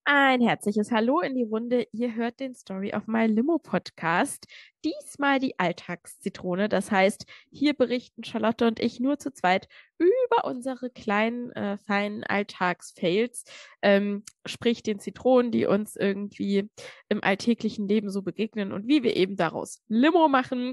Ein herzliches Hallo in die Runde. Ihr hört den Story of My Limo Podcast. Diesmal die Alltagszitrone. Das heißt, hier berichten Charlotte und ich nur zu zweit über unsere kleinen, feinen Alltagsfails. Sprich den Zitronen, die uns irgendwie im alltäglichen Leben so begegnen und wie wir eben daraus Limo machen.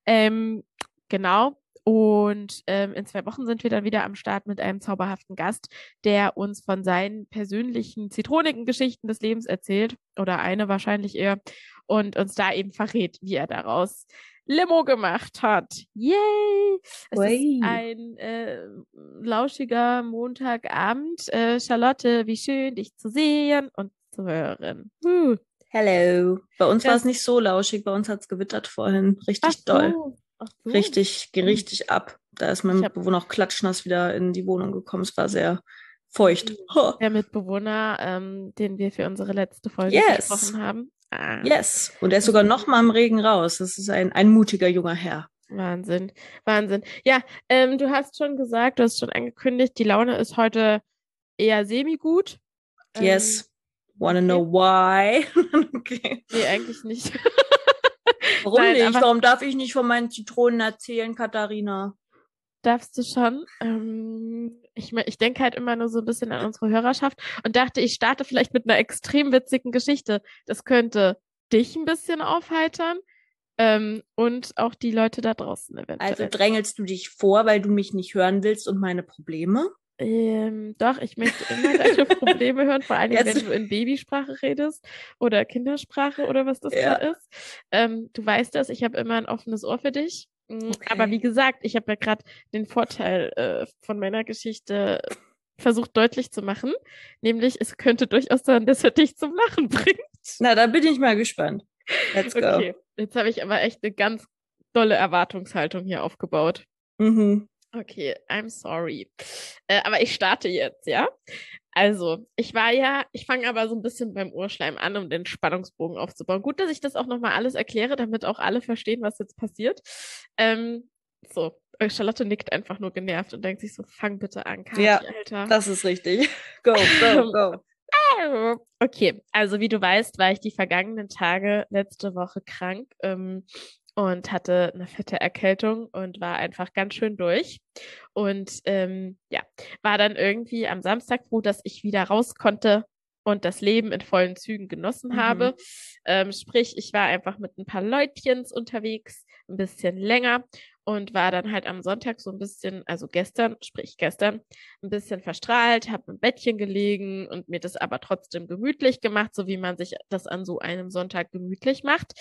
Genau. Und in 2 Wochen sind wir dann wieder am Start mit einem zauberhaften Gast, der uns von seinen persönlichen zitronigen Geschichten des Lebens erzählt, oder eine wahrscheinlich eher, und uns da eben verrät, wie er daraus Limo gemacht hat. Yay! Es ist Ui. ein lauschiger Montagabend. Charlotte, wie schön, dich zu sehen und zu hören. Hello. Bei uns war es Das, nicht so lauschig, bei uns hat es gewittert vorhin. ach Richtig doll. so, ach so. Richtig, ging Hm. richtig ab. Da ist mein Ich habe Mitbewohner auch klatschnass wieder in die Wohnung gekommen. Es war sehr feucht. Ho. der Mitbewohner, den wir für unsere letzte Folge Yes. versprochen haben. Ah, Yes. Und er ist das sogar ist noch mal im Regen raus. Das ist ein mutiger junger Herr. Wahnsinn, Wahnsinn. Ja, du hast schon gesagt, du hast schon angekündigt, die Laune ist heute eher semi-gut. Ähm, Yes. Wanna know okay. why? Okay. Nee, eigentlich nicht. Warum Nein, nicht? aber Warum darf ich nicht von meinen Zitronen erzählen, Katharina? darfst du schon. Ich denke halt immer nur so ein bisschen an unsere Hörerschaft und dachte, ich starte vielleicht mit einer extrem witzigen Geschichte. Das könnte dich ein bisschen aufheitern, und auch die Leute da draußen Also eventuell. drängelst du dich vor, weil du mich nicht hören willst und meine Probleme? Doch, ich möchte immer deine Probleme hören, vor allen Dingen, Jetzt, wenn du in Babysprache redest oder Kindersprache oder was das ja. gerade ist. Du weißt das, ich habe immer ein offenes Ohr für dich. Aber wie Okay. gesagt, ich habe ja gerade den Vorteil von meiner Geschichte versucht deutlich zu machen, nämlich es könnte durchaus sein, dass er dich zum Lachen bringt. Na, da bin ich mal gespannt. Let's go. Okay, jetzt habe ich aber echt eine ganz dolle Erwartungshaltung hier aufgebaut. Mhm. Okay, I'm sorry. Aber ich starte jetzt, ja? Also, ich fange aber so ein bisschen beim Urschleim an, um den Spannungsbogen aufzubauen. Gut, dass ich das auch nochmal alles erkläre, damit auch alle verstehen, was jetzt passiert. Charlotte nickt einfach nur genervt und denkt sich so, fang bitte an, Kathi, Ja, Alter. das ist richtig. Go, go, go. Okay, also wie du weißt, war ich die vergangenen Tage letzte Woche krank, und hatte eine fette Erkältung und war einfach ganz schön durch. Und ja, war dann irgendwie am Samstag froh, dass ich wieder raus konnte und das Leben in vollen Zügen genossen habe. Mhm. Sprich, ich war einfach mit ein paar Leutchens unterwegs, ein bisschen länger und war dann halt am Sonntag so ein bisschen, also gestern, sprich gestern, ein bisschen verstrahlt, habe im Bettchen gelegen und mir das aber trotzdem gemütlich gemacht, so wie man sich das an so einem Sonntag gemütlich macht.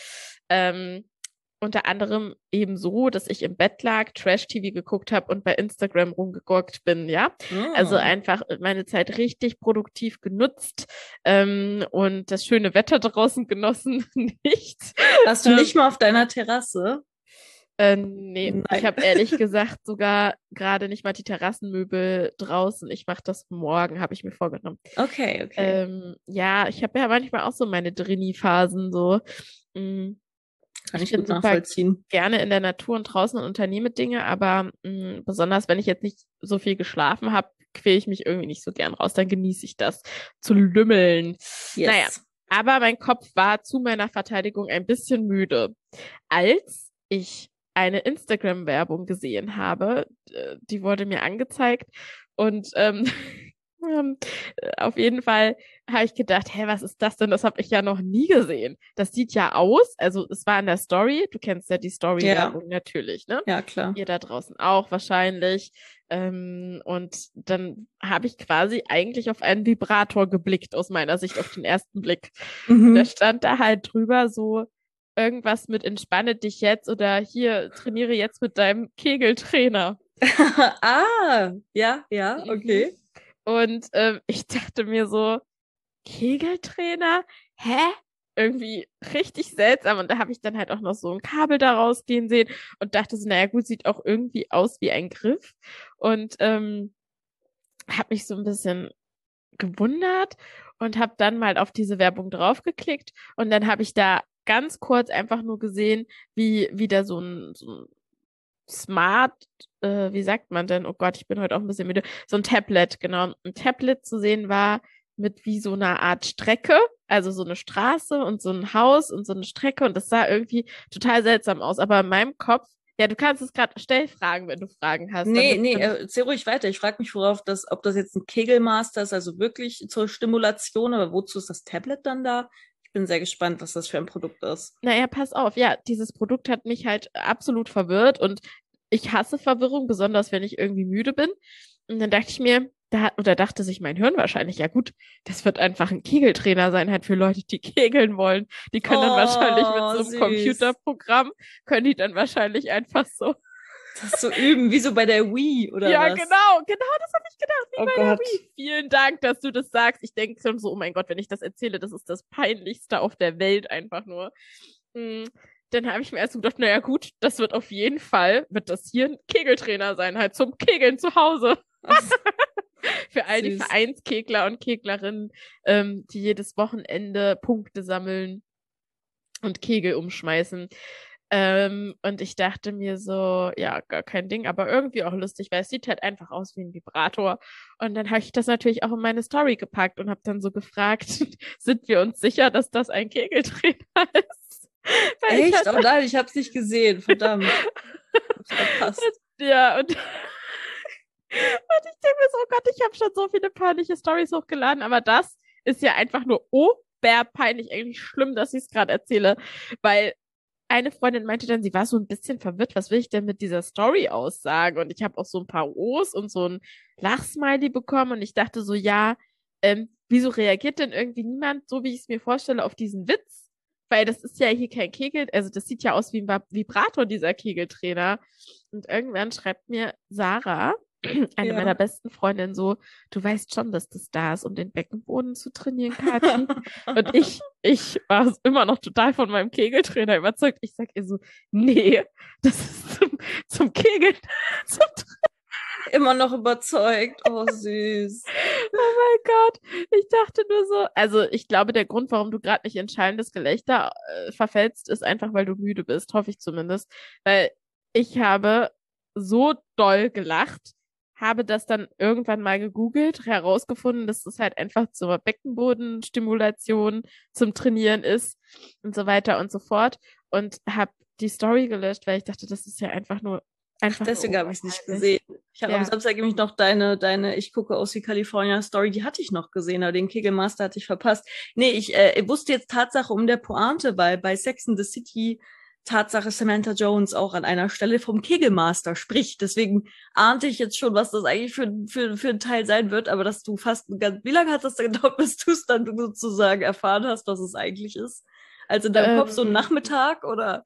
Unter anderem eben so, dass ich im Bett lag, Trash-TV geguckt habe und bei Instagram rumgegurkt bin, ja. Also Mm. einfach meine Zeit richtig produktiv genutzt, und das schöne Wetter draußen genossen, nicht. Warst du Ähm, nicht mal auf deiner Terrasse? nee, ich Nein. habe ehrlich gesagt sogar gerade nicht mal die Terrassenmöbel draußen. Ich mache das morgen, habe ich mir vorgenommen. Okay, okay. Ja, ich habe ja manchmal auch so meine Drini-Phasen so. Mm, Kann Ich ich bin gut super nachvollziehen. gerne in der Natur und draußen und unternehme Dinge, aber besonders wenn ich jetzt nicht so viel geschlafen habe, quäle ich mich irgendwie nicht so gern raus. Dann genieße ich das zu lümmeln. Naja, Yes. aber mein Kopf war zu meiner Verteidigung ein bisschen müde, als ich eine Instagram-Werbung gesehen habe. Die wurde mir angezeigt und ähm, auf jeden Fall habe ich gedacht, hä, was ist das denn? Das habe ich ja noch nie gesehen. Das sieht ja aus, also es war in der Story, du kennst ja die Ja, Story-Werbung natürlich, ne? ja, klar. Ihr da draußen auch wahrscheinlich. Und dann habe ich quasi eigentlich auf einen Vibrator geblickt, aus meiner Sicht auf den ersten Blick. Und da Mhm. stand da halt drüber so irgendwas mit entspanne dich jetzt oder hier trainiere jetzt mit deinem Kegeltrainer. Ah, ja, ja, Mhm. okay. Und ich dachte mir so, Kegeltrainer? Hä? Irgendwie richtig seltsam. Und da habe ich dann halt auch noch so ein Kabel da rausgehen sehen und dachte so, naja gut, sieht auch irgendwie aus wie ein Griff. Und habe mich so ein bisschen gewundert und habe dann mal auf diese Werbung draufgeklickt. Und dann habe ich da ganz kurz einfach nur gesehen, wie da so ein Smart, wie sagt man denn? Oh Gott, ich bin heute auch ein bisschen müde. So ein Tablet, genau. Ein Tablet zu sehen war mit wie so einer Art Strecke, also so eine Straße und so ein Haus und so eine Strecke und das sah irgendwie total seltsam aus. Aber in meinem Kopf, ja, du kannst es gerade, stell Fragen, wenn du Fragen hast, Nee, damit nee, kann ich. erzähl ruhig weiter. Ich frage mich, ob das jetzt ein Kegelmaster ist, also wirklich zur Stimulation, aber wozu ist das Tablet dann da? Ich bin sehr gespannt, was das für ein Produkt ist. Naja, pass auf, ja, dieses Produkt hat mich halt absolut verwirrt und ich hasse Verwirrung, besonders wenn ich irgendwie müde bin. Und dann dachte ich mir, oder dachte sich mein Hirn wahrscheinlich, ja gut, das wird einfach ein Kegeltrainer sein, halt für Leute, die kegeln wollen. Die können dann wahrscheinlich mit Oh, so einem süß. Computerprogramm, können die dann wahrscheinlich einfach so. Das so üben, wie so bei der Wii oder Ja, was? genau, das habe ich gedacht, wie Oh bei der Gott. Wii. Vielen Dank, dass du das sagst. Ich denke schon so, oh mein Gott, wenn ich das erzähle, das ist das Peinlichste auf der Welt einfach nur. Mm, Dann habe ich mir erst gedacht, naja gut, das wird auf jeden Fall, wird das hier ein Kegeltrainer sein, halt zum Kegeln zu Hause. Ach, Für all die süß. Vereinskegler und Keglerinnen, die jedes Wochenende Punkte sammeln und Kegel umschmeißen. Und ich dachte mir so, ja, gar kein Ding, aber irgendwie auch lustig, weil es sieht halt einfach aus wie ein Vibrator. Und dann habe ich das natürlich auch in meine Story gepackt und habe dann so gefragt, sind wir uns sicher, dass das ein Kegeltrainer ist? Weil ich Echt? halt, Oh nein, ich hab's nicht gesehen. Verdammt. Hab's verpasst. ja, und ich denke mir so, oh Gott, ich habe schon so viele peinliche Stories hochgeladen, aber das ist ja einfach nur oberpeinlich, eigentlich schlimm, dass ich es gerade erzähle, weil eine Freundin meinte dann, sie war so ein bisschen verwirrt, was will ich denn mit dieser Story aussagen? Und ich habe auch so ein paar O's und so ein Lachsmiley bekommen und ich dachte so, ja, wieso reagiert denn irgendwie niemand, so wie ich es mir vorstelle, auf diesen Witz? Weil das ist ja hier kein Kegel, also das sieht ja aus wie ein Vibrator, dieser Kegeltrainer. Und irgendwann schreibt mir Sarah, eine meiner Ja. besten Freundinnen, so, du weißt schon, dass das da ist, um den Beckenboden zu trainieren, Kathi. Und ich war immer noch total von meinem Kegeltrainer überzeugt. Ich sag ihr so, nee, das ist zum Kegeln. Zum Immer noch überzeugt. Oh, süß. Oh mein Gott. Ich dachte nur so, also ich glaube, der Grund, warum du gerade nicht in schallendes Gelächter verfällst, ist einfach, weil du müde bist, hoffe ich zumindest. Weil ich habe so doll gelacht, habe das dann irgendwann mal gegoogelt, herausgefunden, dass es halt einfach zur Beckenbodenstimulation, zum Trainieren ist und so weiter und so fort. Und habe die Story gelöscht, weil ich dachte, das ist ja Ach, einfach nur deswegen habe ich es nicht unwahrscheinlich. gesehen. Ich habe am Ja. Samstag nämlich noch deine Ich gucke aus wie California Story, die hatte ich noch gesehen, aber den Kegelmaster hatte ich verpasst. Nee, ich wusste jetzt Tatsache um der Pointe, weil bei Sex and the City Tatsache Samantha Jones auch an einer Stelle vom Kegelmaster spricht. Deswegen ahnte ich jetzt schon, was das eigentlich für ein Teil sein wird, aber dass du fast wie lange hat das denn gedauert, bis du es dann sozusagen erfahren hast, was es eigentlich ist? Also in deinem Kopf so ein Ähm, Nachmittag oder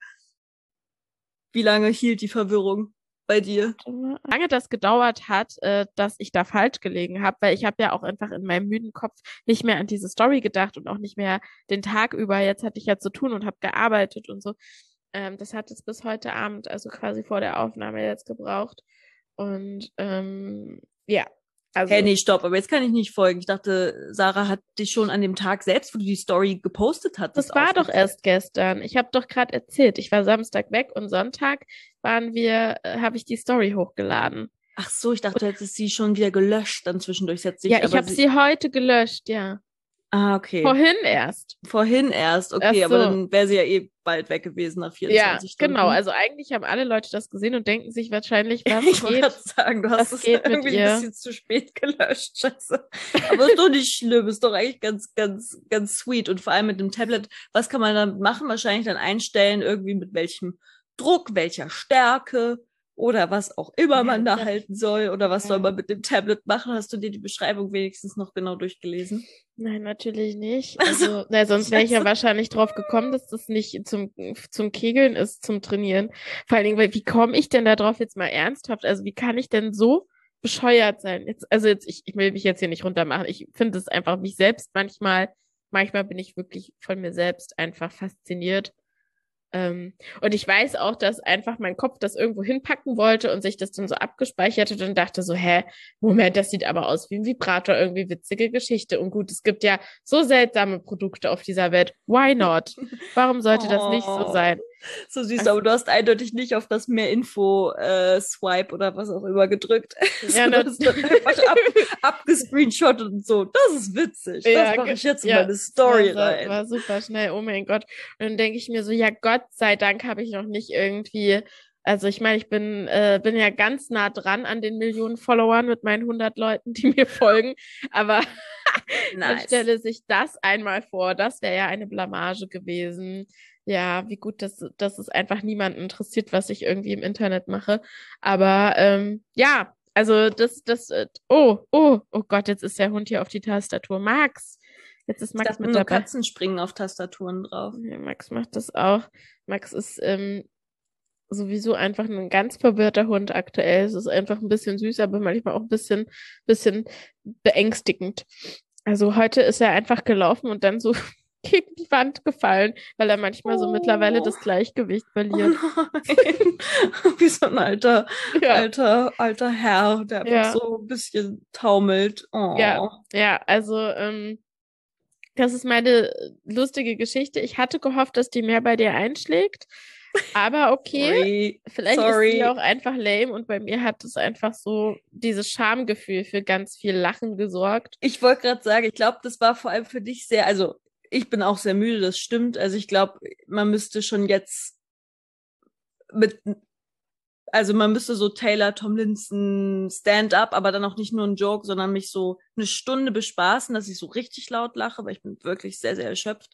wie lange hielt die Verwirrung bei dir? Lange das gedauert hat, dass ich da falsch gelegen habe, weil ich habe ja auch einfach in meinem müden Kopf nicht mehr an diese Story gedacht und auch nicht mehr den Tag über. Jetzt hatte ich ja zu tun und habe gearbeitet und so. Das hat es bis heute Abend, also quasi vor der Aufnahme jetzt gebraucht. Und ja, Hä, also nee, stopp, aber jetzt kann ich nicht folgen. Ich dachte, Sarah hat dich schon an dem Tag selbst, wo du die Story gepostet hattest, das war doch aufgeklärt. erst gestern. Ich habe doch gerade erzählt, ich war Samstag weg und Sonntag habe ich die Story hochgeladen. Ach so, ich dachte, du hättest sie schon wieder gelöscht dann zwischendurch, setzt Ja, sich, ich aber habe sie heute gelöscht, ja. Ah, okay. Vorhin erst. Vorhin erst, Ach okay, aber so. dann wäre sie ja eh bald weg gewesen nach Ja, 24 genau. Stunden. Also eigentlich haben alle Leute das gesehen und denken sich wahrscheinlich, Ich wollte gerade sagen, du hast was es geht mit irgendwie ein ihr? bisschen zu spät gelöscht. Scheiße. Aber ist doch nicht schlimm, ist doch eigentlich ganz sweet. Und vor allem mit dem Tablet, was kann man dann machen? Wahrscheinlich dann einstellen, irgendwie mit welchem Druck, welcher Stärke oder was auch immer Ja, man ist da ja, halten soll. Oder was soll ja. man mit dem Tablet machen? Hast du dir die Beschreibung wenigstens noch genau durchgelesen? Nein, natürlich nicht. Also, Also, na, sonst wäre ich ja scheiße. wahrscheinlich drauf gekommen, dass das nicht zum Kegeln ist, zum Trainieren. Vor allen Dingen, weil wie komme ich denn da drauf jetzt mal ernsthaft? Also, wie kann ich denn so bescheuert sein? Ich will mich jetzt hier nicht runtermachen. Ich finde es einfach mich selbst manchmal bin ich wirklich von mir selbst einfach fasziniert. Und ich weiß auch, dass einfach mein Kopf das irgendwo hinpacken wollte und sich das dann so abgespeichert hat und dachte so, hä, Moment, das sieht aber aus wie ein Vibrator, irgendwie witzige Geschichte. Und gut, es gibt ja so seltsame Produkte auf dieser Welt. Why not? Warum sollte das nicht so Oh. sein? So süß, Also, aber du hast eindeutig nicht auf das Mehr-Info-Swipe oder was auch immer gedrückt. ja, Du hast dann einfach abgescreenshottet und so. Das ist witzig. Das mache ich jetzt in ja, meine es Story rein. war super schnell, oh mein Gott. Und dann denke ich mir so, ja, Gott sei Dank habe ich noch nicht irgendwie, also ich meine, bin ja ganz nah dran an den Millionen Followern mit meinen 100 Leuten, die mir folgen, aber man Nice. stelle sich das einmal vor, das wäre ja eine Blamage gewesen. Ja, wie gut, dass es einfach niemanden interessiert, was ich irgendwie im Internet mache. Aber ja, also oh Gott, jetzt ist der Hund hier auf die Tastatur. Max, jetzt ist Ich Max dachte mit nur, dabei. Katzen springen auf Tastaturen drauf. Ja, Max macht das auch. Max ist sowieso einfach ein ganz verwirrter Hund aktuell. Es ist einfach ein bisschen süß, aber manchmal auch ein bisschen beängstigend. Also heute ist er einfach gelaufen und dann so gegen die Wand gefallen, weil er manchmal so mittlerweile Oh, das Gleichgewicht oh verliert. nein. Wie so ein Ja, alter Herr, der einfach ja, so ein bisschen taumelt. ja, Oh. ja. Also das ist meine lustige Geschichte. Ich hatte gehofft, dass die mehr bei dir einschlägt, aber okay. Sorry. Vielleicht ist sie Sorry. auch einfach lame und bei mir hat es einfach so dieses Schamgefühl für ganz viel Lachen gesorgt. Ich wollte gerade sagen, ich glaube, das war vor allem für dich sehr, also ich bin auch sehr müde, das stimmt. Also ich glaube, man müsste schon jetzt mit, also man müsste so Taylor Tomlinson Stand-up, aber dann auch nicht nur ein Joke, sondern mich so eine Stunde bespaßen, dass ich so richtig laut lache, weil ich bin wirklich sehr, sehr erschöpft.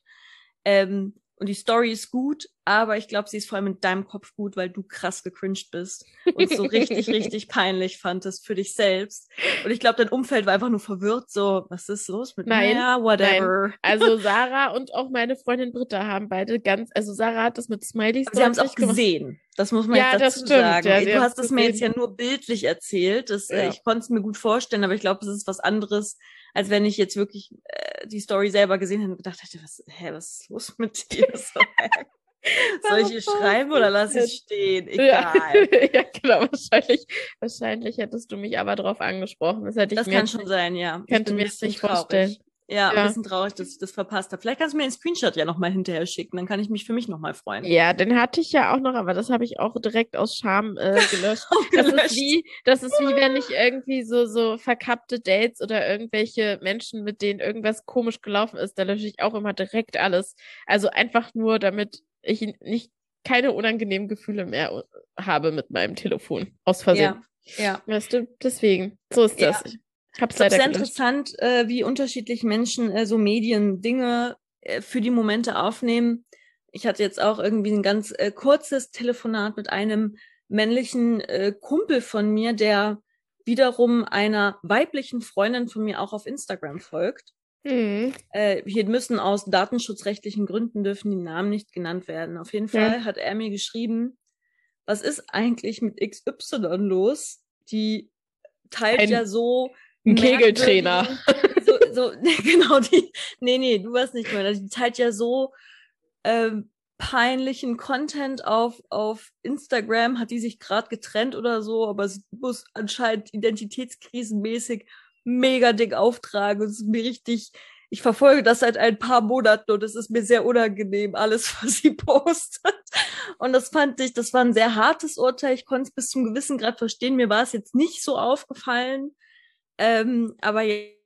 Und die Story ist gut, aber ich glaube, sie ist vor allem in deinem Kopf gut, weil du krass gecringed bist und so richtig, richtig peinlich fandest für dich selbst. Und ich glaube, dein Umfeld war einfach nur verwirrt, so, was ist los mit, Nein, naja, nein. whatever. Also Sarah und auch meine Freundin Britta haben beide also Sarah hat das mit Smileys Sie haben es auch deutlich gemacht. gesehen. Das muss man jetzt Ja, das dazu stimmt. sagen. Ja, sie Du haben es hast es mir jetzt gesehen. ja nur bildlich erzählt. Ja. Ich konnte es mir gut vorstellen, aber ich glaube, es ist was anderes, als wenn ich jetzt wirklich die Story selber gesehen hätte und gedacht hätte, was ist los mit dir? So, soll ich Warum hier war's schreiben oder nicht lasse ich jetzt? stehen? Ja. Egal. Ja, genau, wahrscheinlich hättest du mich aber drauf angesprochen. Das kann schon sein, ja. Ich Könnte bin ein mir jetzt bisschen nicht vorstellen. traurig. Ja, ein Ja. bisschen traurig, dass ich das verpasst habe. Vielleicht kannst du mir den Screenshot ja nochmal hinterher schicken, dann kann ich mich für mich nochmal freuen. Ja, den hatte ich ja auch noch, aber das habe ich auch direkt aus Scham gelöscht. Aufgelöscht. Das ist wie wenn ich irgendwie so verkappte Dates oder irgendwelche Menschen, mit denen irgendwas komisch gelaufen ist, da lösche ich auch immer direkt alles. Also einfach nur, damit ich nicht keine unangenehmen Gefühle mehr habe mit meinem Telefon. Aus Versehen. Ja, ja. Weißt du? Deswegen. So ist Ja, das. Ich habe ich es glaube, leider sehr gelöscht. interessant, wie unterschiedlich Menschen so Medien Dinge für die Momente aufnehmen. Ich hatte jetzt auch irgendwie ein ganz kurzes Telefonat mit einem männlichen Kumpel von mir, der wiederum einer weiblichen Freundin von mir auch auf Instagram folgt. Hm. Hier müssen aus datenschutzrechtlichen Gründen dürfen die Namen nicht genannt werden. Auf jeden Ja. Fall hat er mir geschrieben, was ist eigentlich mit XY los? Die teilt ja so Ein merkwürdigen, Kegeltrainer. genau, nee, du warst nicht mehr, die teilt ja so peinlichen Content auf Instagram, hat die sich gerade getrennt oder so, aber sie muss anscheinend identitätskrisenmäßig mega dick auftragen und es ist mir richtig, ich verfolge das seit ein paar Monaten und es ist mir sehr unangenehm, alles, was sie postet. Und das das war ein sehr hartes Urteil. Ich konnte es bis zum gewissen Grad verstehen. Mir war es jetzt nicht so aufgefallen. Aber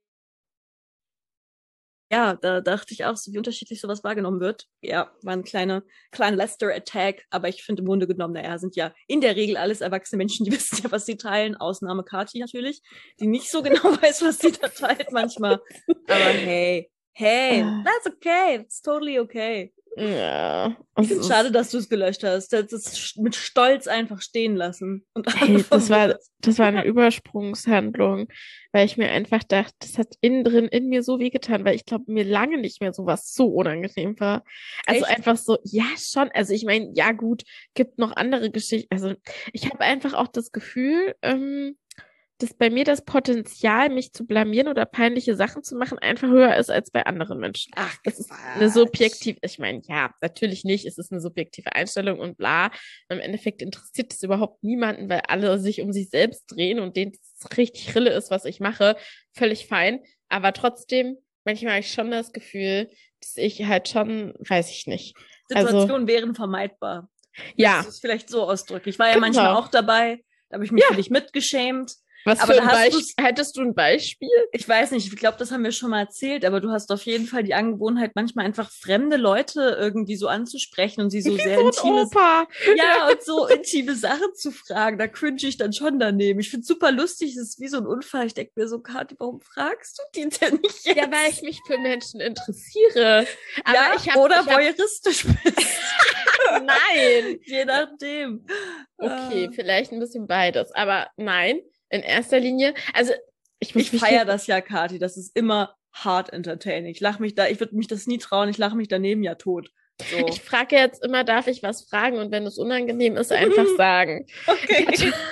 ja, da dachte ich auch, so, wie unterschiedlich sowas wahrgenommen wird. Ja, war ein kleiner Lester-Attack, aber ich finde im Grunde genommen, naja, sind ja in der Regel alles erwachsene Menschen, die wissen ja, was sie teilen. Ausnahme Kati natürlich, die nicht so genau weiß, was sie da teilt manchmal. Aber hey, that's okay. It's totally okay. Ja, Ich finde es schade, dass du es gelöscht hast. Das ist mit Stolz einfach stehen lassen. Und alle verwirrt. das war eine Übersprungshandlung, weil ich mir einfach dachte, das hat innen drin in mir so wehgetan, weil ich glaube, mir lange nicht mehr sowas so unangenehm war. Also Echt? einfach so, ja schon, also ich meine, ja gut, gibt noch andere Geschichten. Also ich habe einfach auch das Gefühl, dass bei mir das Potenzial, mich zu blamieren oder peinliche Sachen zu machen, einfach höher ist als bei anderen Menschen. Ach, Das ist eine subjektive, ich meine, ja, natürlich nicht, es ist eine subjektive Einstellung und bla. Im Endeffekt interessiert es überhaupt niemanden, weil alle sich um sich selbst drehen und denen es richtig Rille ist, was ich mache. Völlig fein. Aber trotzdem, manchmal habe ich schon das Gefühl, dass ich halt schon, weiß ich nicht. Situationen wären vermeidbar. Ja, Das ist vielleicht so ausdrücken. Ich war ja genau. manchmal auch dabei, da habe ich mich für dich mitgeschämt. Was Aber für da ein hast Beispiel? Hättest du ein Beispiel? ich weiß nicht, ich glaube, das haben wir schon mal erzählt, aber du hast auf jeden Fall die Angewohnheit, manchmal einfach fremde Leute irgendwie so anzusprechen und sie so Wie sehr so ein intimes, Opa. ja, und so intime Sachen zu fragen. Da cringe ich dann schon daneben. Ich finde es super lustig, es ist wie so ein Unfall. Ich denke mir so, Kathi, warum fragst du die denn nicht jetzt? Ja, weil ich mich für Menschen interessiere. Aber Ja, oder voyeuristisch bist. Nein. Je nachdem. Okay, vielleicht ein bisschen beides. Aber nein, in erster Linie. Also, ich muss Ich mich feiere hier, das ja, Kathi. Das ist immer hart entertaining. Ich lache mich da, ich würde mich das nie trauen, ich lache mich daneben ja tot. So. ich frage jetzt immer, darf ich was fragen? Und wenn es unangenehm ist, einfach sagen. Okay.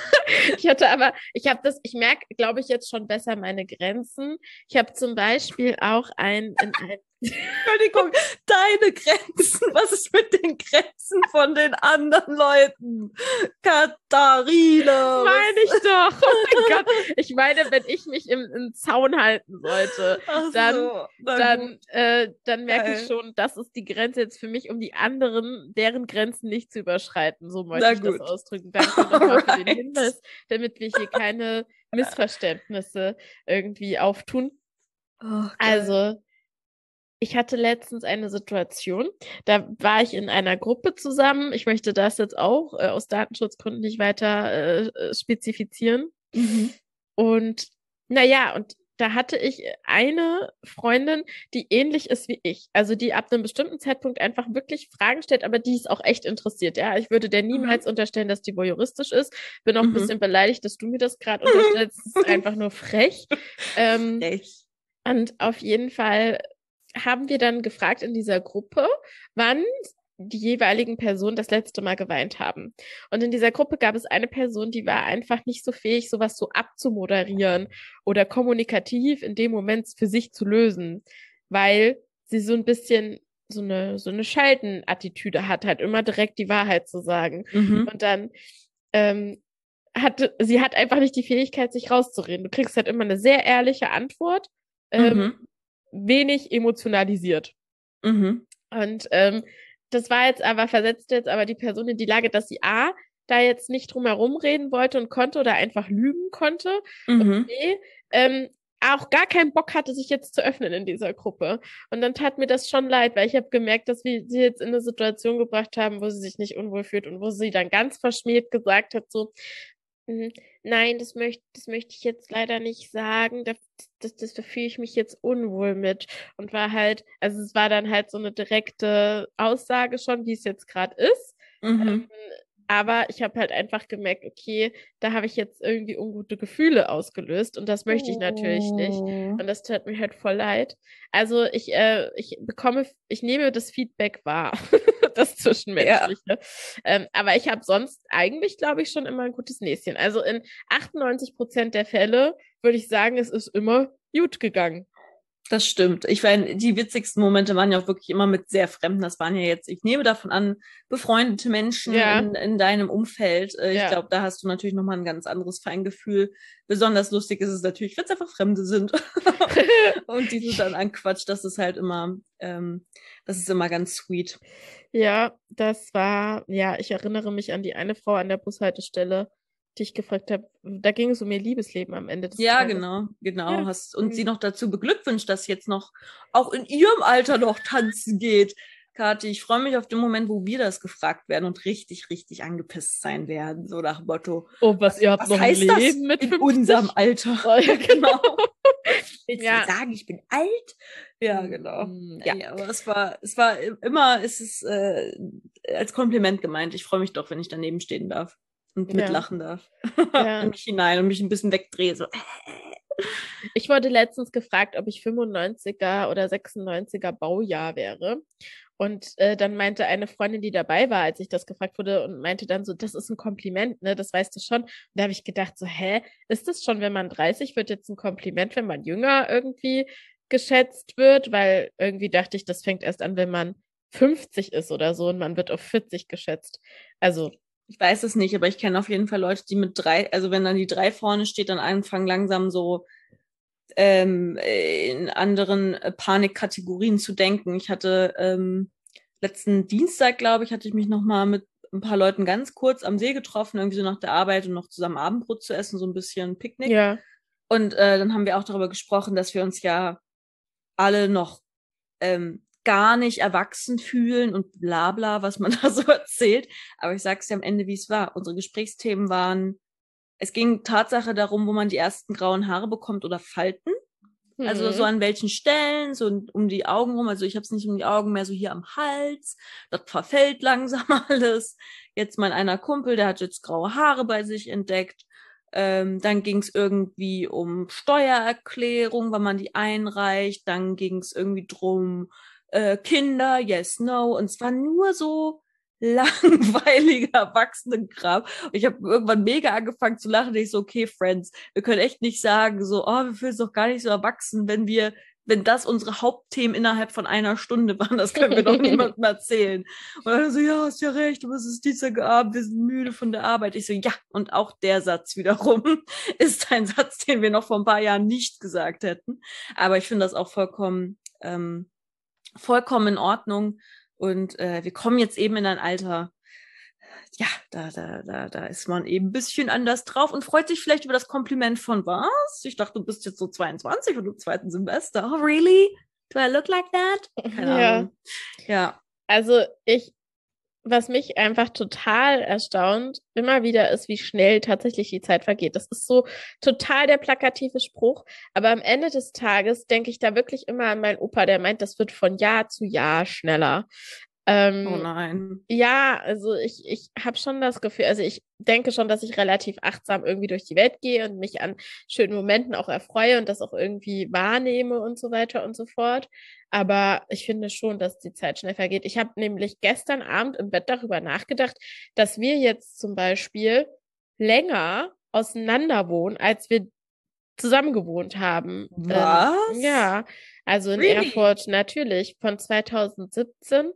Ich merke, glaube ich, jetzt schon besser meine Grenzen. Ich habe zum Beispiel auch Entschuldigung, deine Grenzen. Was ist mit den Grenzen von den anderen Leuten? Katharina. meine ich doch. Oh mein Gott. Ich meine, wenn ich mich im Zaun halten sollte, Ach dann, so, na dann, gut. dann merke ich Geil. schon, das ist die Grenze jetzt für mich, um die anderen, deren Grenzen nicht zu überschreiten. So möchte Na ich das gut. ausdrücken. Danke nochmal für den Alright. Hinweis, damit wir hier keine Missverständnisse irgendwie auftun. Oh, geil. Also, ich hatte letztens eine Situation, da war ich in einer Gruppe zusammen. Ich möchte das jetzt auch aus Datenschutzgründen nicht weiter spezifizieren. Mhm. Und naja, und da hatte ich eine Freundin, die ähnlich ist wie ich. Also die ab einem bestimmten Zeitpunkt einfach wirklich Fragen stellt, aber die ist auch echt interessiert. Ja, ich würde der niemals unterstellen, dass die voyeuristisch ist. Bin auch ein bisschen beleidigt, dass du mir das gerade unterstellst. Das ist einfach nur frech. Echt. Und auf jeden Fall haben wir dann gefragt in dieser Gruppe, wann die jeweiligen Personen das letzte Mal geweint haben. Und in dieser Gruppe gab es eine Person, die war einfach nicht so fähig, sowas so abzumoderieren oder kommunikativ in dem Moment für sich zu lösen, weil sie so ein bisschen so eine Scheldenattitüde hat, halt immer direkt die Wahrheit zu sagen. Mhm. Und dann sie hat einfach nicht die Fähigkeit, sich rauszureden. Du kriegst halt immer eine sehr ehrliche Antwort, Mhm. wenig emotionalisiert. Mhm. Und das war jetzt aber, versetzt jetzt aber die Person in die Lage, dass sie A, da jetzt nicht drum herum reden wollte und konnte oder einfach lügen konnte und Mhm. B, auch gar keinen Bock hatte, sich jetzt zu öffnen in dieser Gruppe. Und dann tat mir das schon leid, weil ich habe gemerkt, dass wir sie jetzt in eine Situation gebracht haben, wo sie sich nicht unwohl fühlt und wo sie dann ganz verschmäht gesagt hat, so, nein, das möchte ich jetzt leider nicht sagen. Da fühle ich mich jetzt unwohl mit. Und war halt, also es war dann halt so eine direkte Aussage schon, wie es jetzt gerade ist. Mhm. Aber ich habe halt einfach gemerkt, okay, da habe ich jetzt irgendwie ungute Gefühle ausgelöst und das möchte ich natürlich nicht. Oh. Und das tat mir halt voll leid. Also ich nehme das Feedback wahr, das Zwischenmenschliche. Aber ich habe sonst eigentlich, glaube ich, schon immer ein gutes Näschen. Also in 98% der Fälle würde ich sagen, es ist immer gut gegangen. Das stimmt. Ich meine, die witzigsten Momente waren ja auch wirklich immer mit sehr Fremden. Das waren ja jetzt, ich nehme davon an, befreundete Menschen Ja, in deinem Umfeld. Ich ja. glaube, da hast du natürlich nochmal ein ganz anderes Feingefühl. Besonders lustig ist es natürlich, wenn es einfach Fremde sind und die du dann anquatscht. Das ist halt immer, das ist immer ganz sweet. Ja, ja, ich erinnere mich an die eine Frau an der Bushaltestelle, die ich gefragt habe, da ging es um ihr Liebesleben am Ende des Ja, Tages. genau. Ja. Und sie noch dazu beglückwünscht, dass jetzt noch auch in ihrem Alter noch tanzen geht. Kathi, ich freue mich auf den Moment, wo wir das gefragt werden und richtig, richtig angepisst sein werden. So nach dem Motto, Oh, ihr habt was noch ein heißt das Leben mit in 50? unserem Alter? Oh, ja, Genau. Willst Ja. du sagen, ich bin alt? Ja, genau. Ja. Nee, aber es war immer, es ist als Kompliment gemeint. Ich freue mich doch, wenn ich daneben stehen darf und Ja. mitlachen darf. Ja. In mich hinein und mich ein bisschen wegdrehe. So. Ich wurde letztens gefragt, ob ich 95er oder 96er Baujahr wäre. Und dann meinte eine Freundin, die dabei war, als ich das gefragt wurde, und meinte dann so, das ist ein Kompliment, ne? Das weißt du schon. Und da habe ich gedacht, so, hä, ist das schon, wenn man 30 wird, jetzt ein Kompliment, wenn man jünger irgendwie geschätzt wird? Weil irgendwie dachte ich, das fängt erst an, wenn man 50 ist oder so und man wird auf 40 geschätzt. Also, Ich weiß es nicht, aber ich kenne auf jeden Fall Leute, die mit 3, also wenn dann die 3 vorne steht, dann anfangen langsam so in anderen Panikkategorien zu denken. Ich hatte letzten Dienstag, glaube ich, hatte ich mich nochmal mit ein paar Leuten ganz kurz am See getroffen, irgendwie so nach der Arbeit und noch zusammen Abendbrot zu essen, so ein bisschen Picknick. Ja. Und dann haben wir auch darüber gesprochen, dass wir uns ja alle noch gar nicht erwachsen fühlen und bla bla, was man da so erzählt. Aber ich sag's dir am Ende, wie es war. Unsere Gesprächsthemen waren, es ging Tatsache darum, wo man die ersten grauen Haare bekommt oder Falten. Also so an welchen Stellen, so um die Augen rum. Also ich habe es nicht um die Augen, mehr so hier am Hals. Das verfällt langsam alles. Jetzt mein einer Kumpel, der hat jetzt graue Haare bei sich entdeckt. Dann ging es irgendwie um Steuererklärung, wenn man die einreicht. Dann ging es irgendwie drum, Kinder, yes, no. Und es war nur so langweiliger Erwachsenenkram. Und ich habe irgendwann mega angefangen zu lachen. Und ich so, okay, Friends, wir können echt nicht sagen, so, oh, wir fühlen uns doch gar nicht so erwachsen, wenn das unsere Hauptthemen innerhalb von einer Stunde waren. Das können wir doch niemandem erzählen. Und dann so, ja, hast ja recht, aber es ist Dienstagabend, wir sind müde von der Arbeit. Ich so, ja, und auch der Satz wiederum ist ein Satz, den wir noch vor ein paar Jahren nicht gesagt hätten. Aber ich finde das auch vollkommen in Ordnung. Und wir kommen jetzt eben in ein Alter, ja, da ist man eben ein bisschen anders drauf und freut sich vielleicht über das Kompliment von was? Ich dachte, du bist jetzt so 22 und im zweiten Semester. Oh, really? Do I look like that? Keine Ahnung. Ja. Also was mich einfach total erstaunt, immer wieder ist, wie schnell tatsächlich die Zeit vergeht. Das ist so total der plakative Spruch. Aber am Ende des Tages denke ich da wirklich immer an meinen Opa, der meint, das wird von Jahr zu Jahr schneller. Oh nein. Ja, also ich habe schon das Gefühl, also ich denke schon, dass ich relativ achtsam irgendwie durch die Welt gehe und mich an schönen Momenten auch erfreue und das auch irgendwie wahrnehme und so weiter und so fort. Aber ich finde schon, dass die Zeit schnell vergeht. Ich habe nämlich gestern Abend im Bett darüber nachgedacht, dass wir jetzt zum Beispiel länger auseinander wohnen, als wir zusammen gewohnt haben. Was? Ja, also in Really? Erfurt natürlich von 2017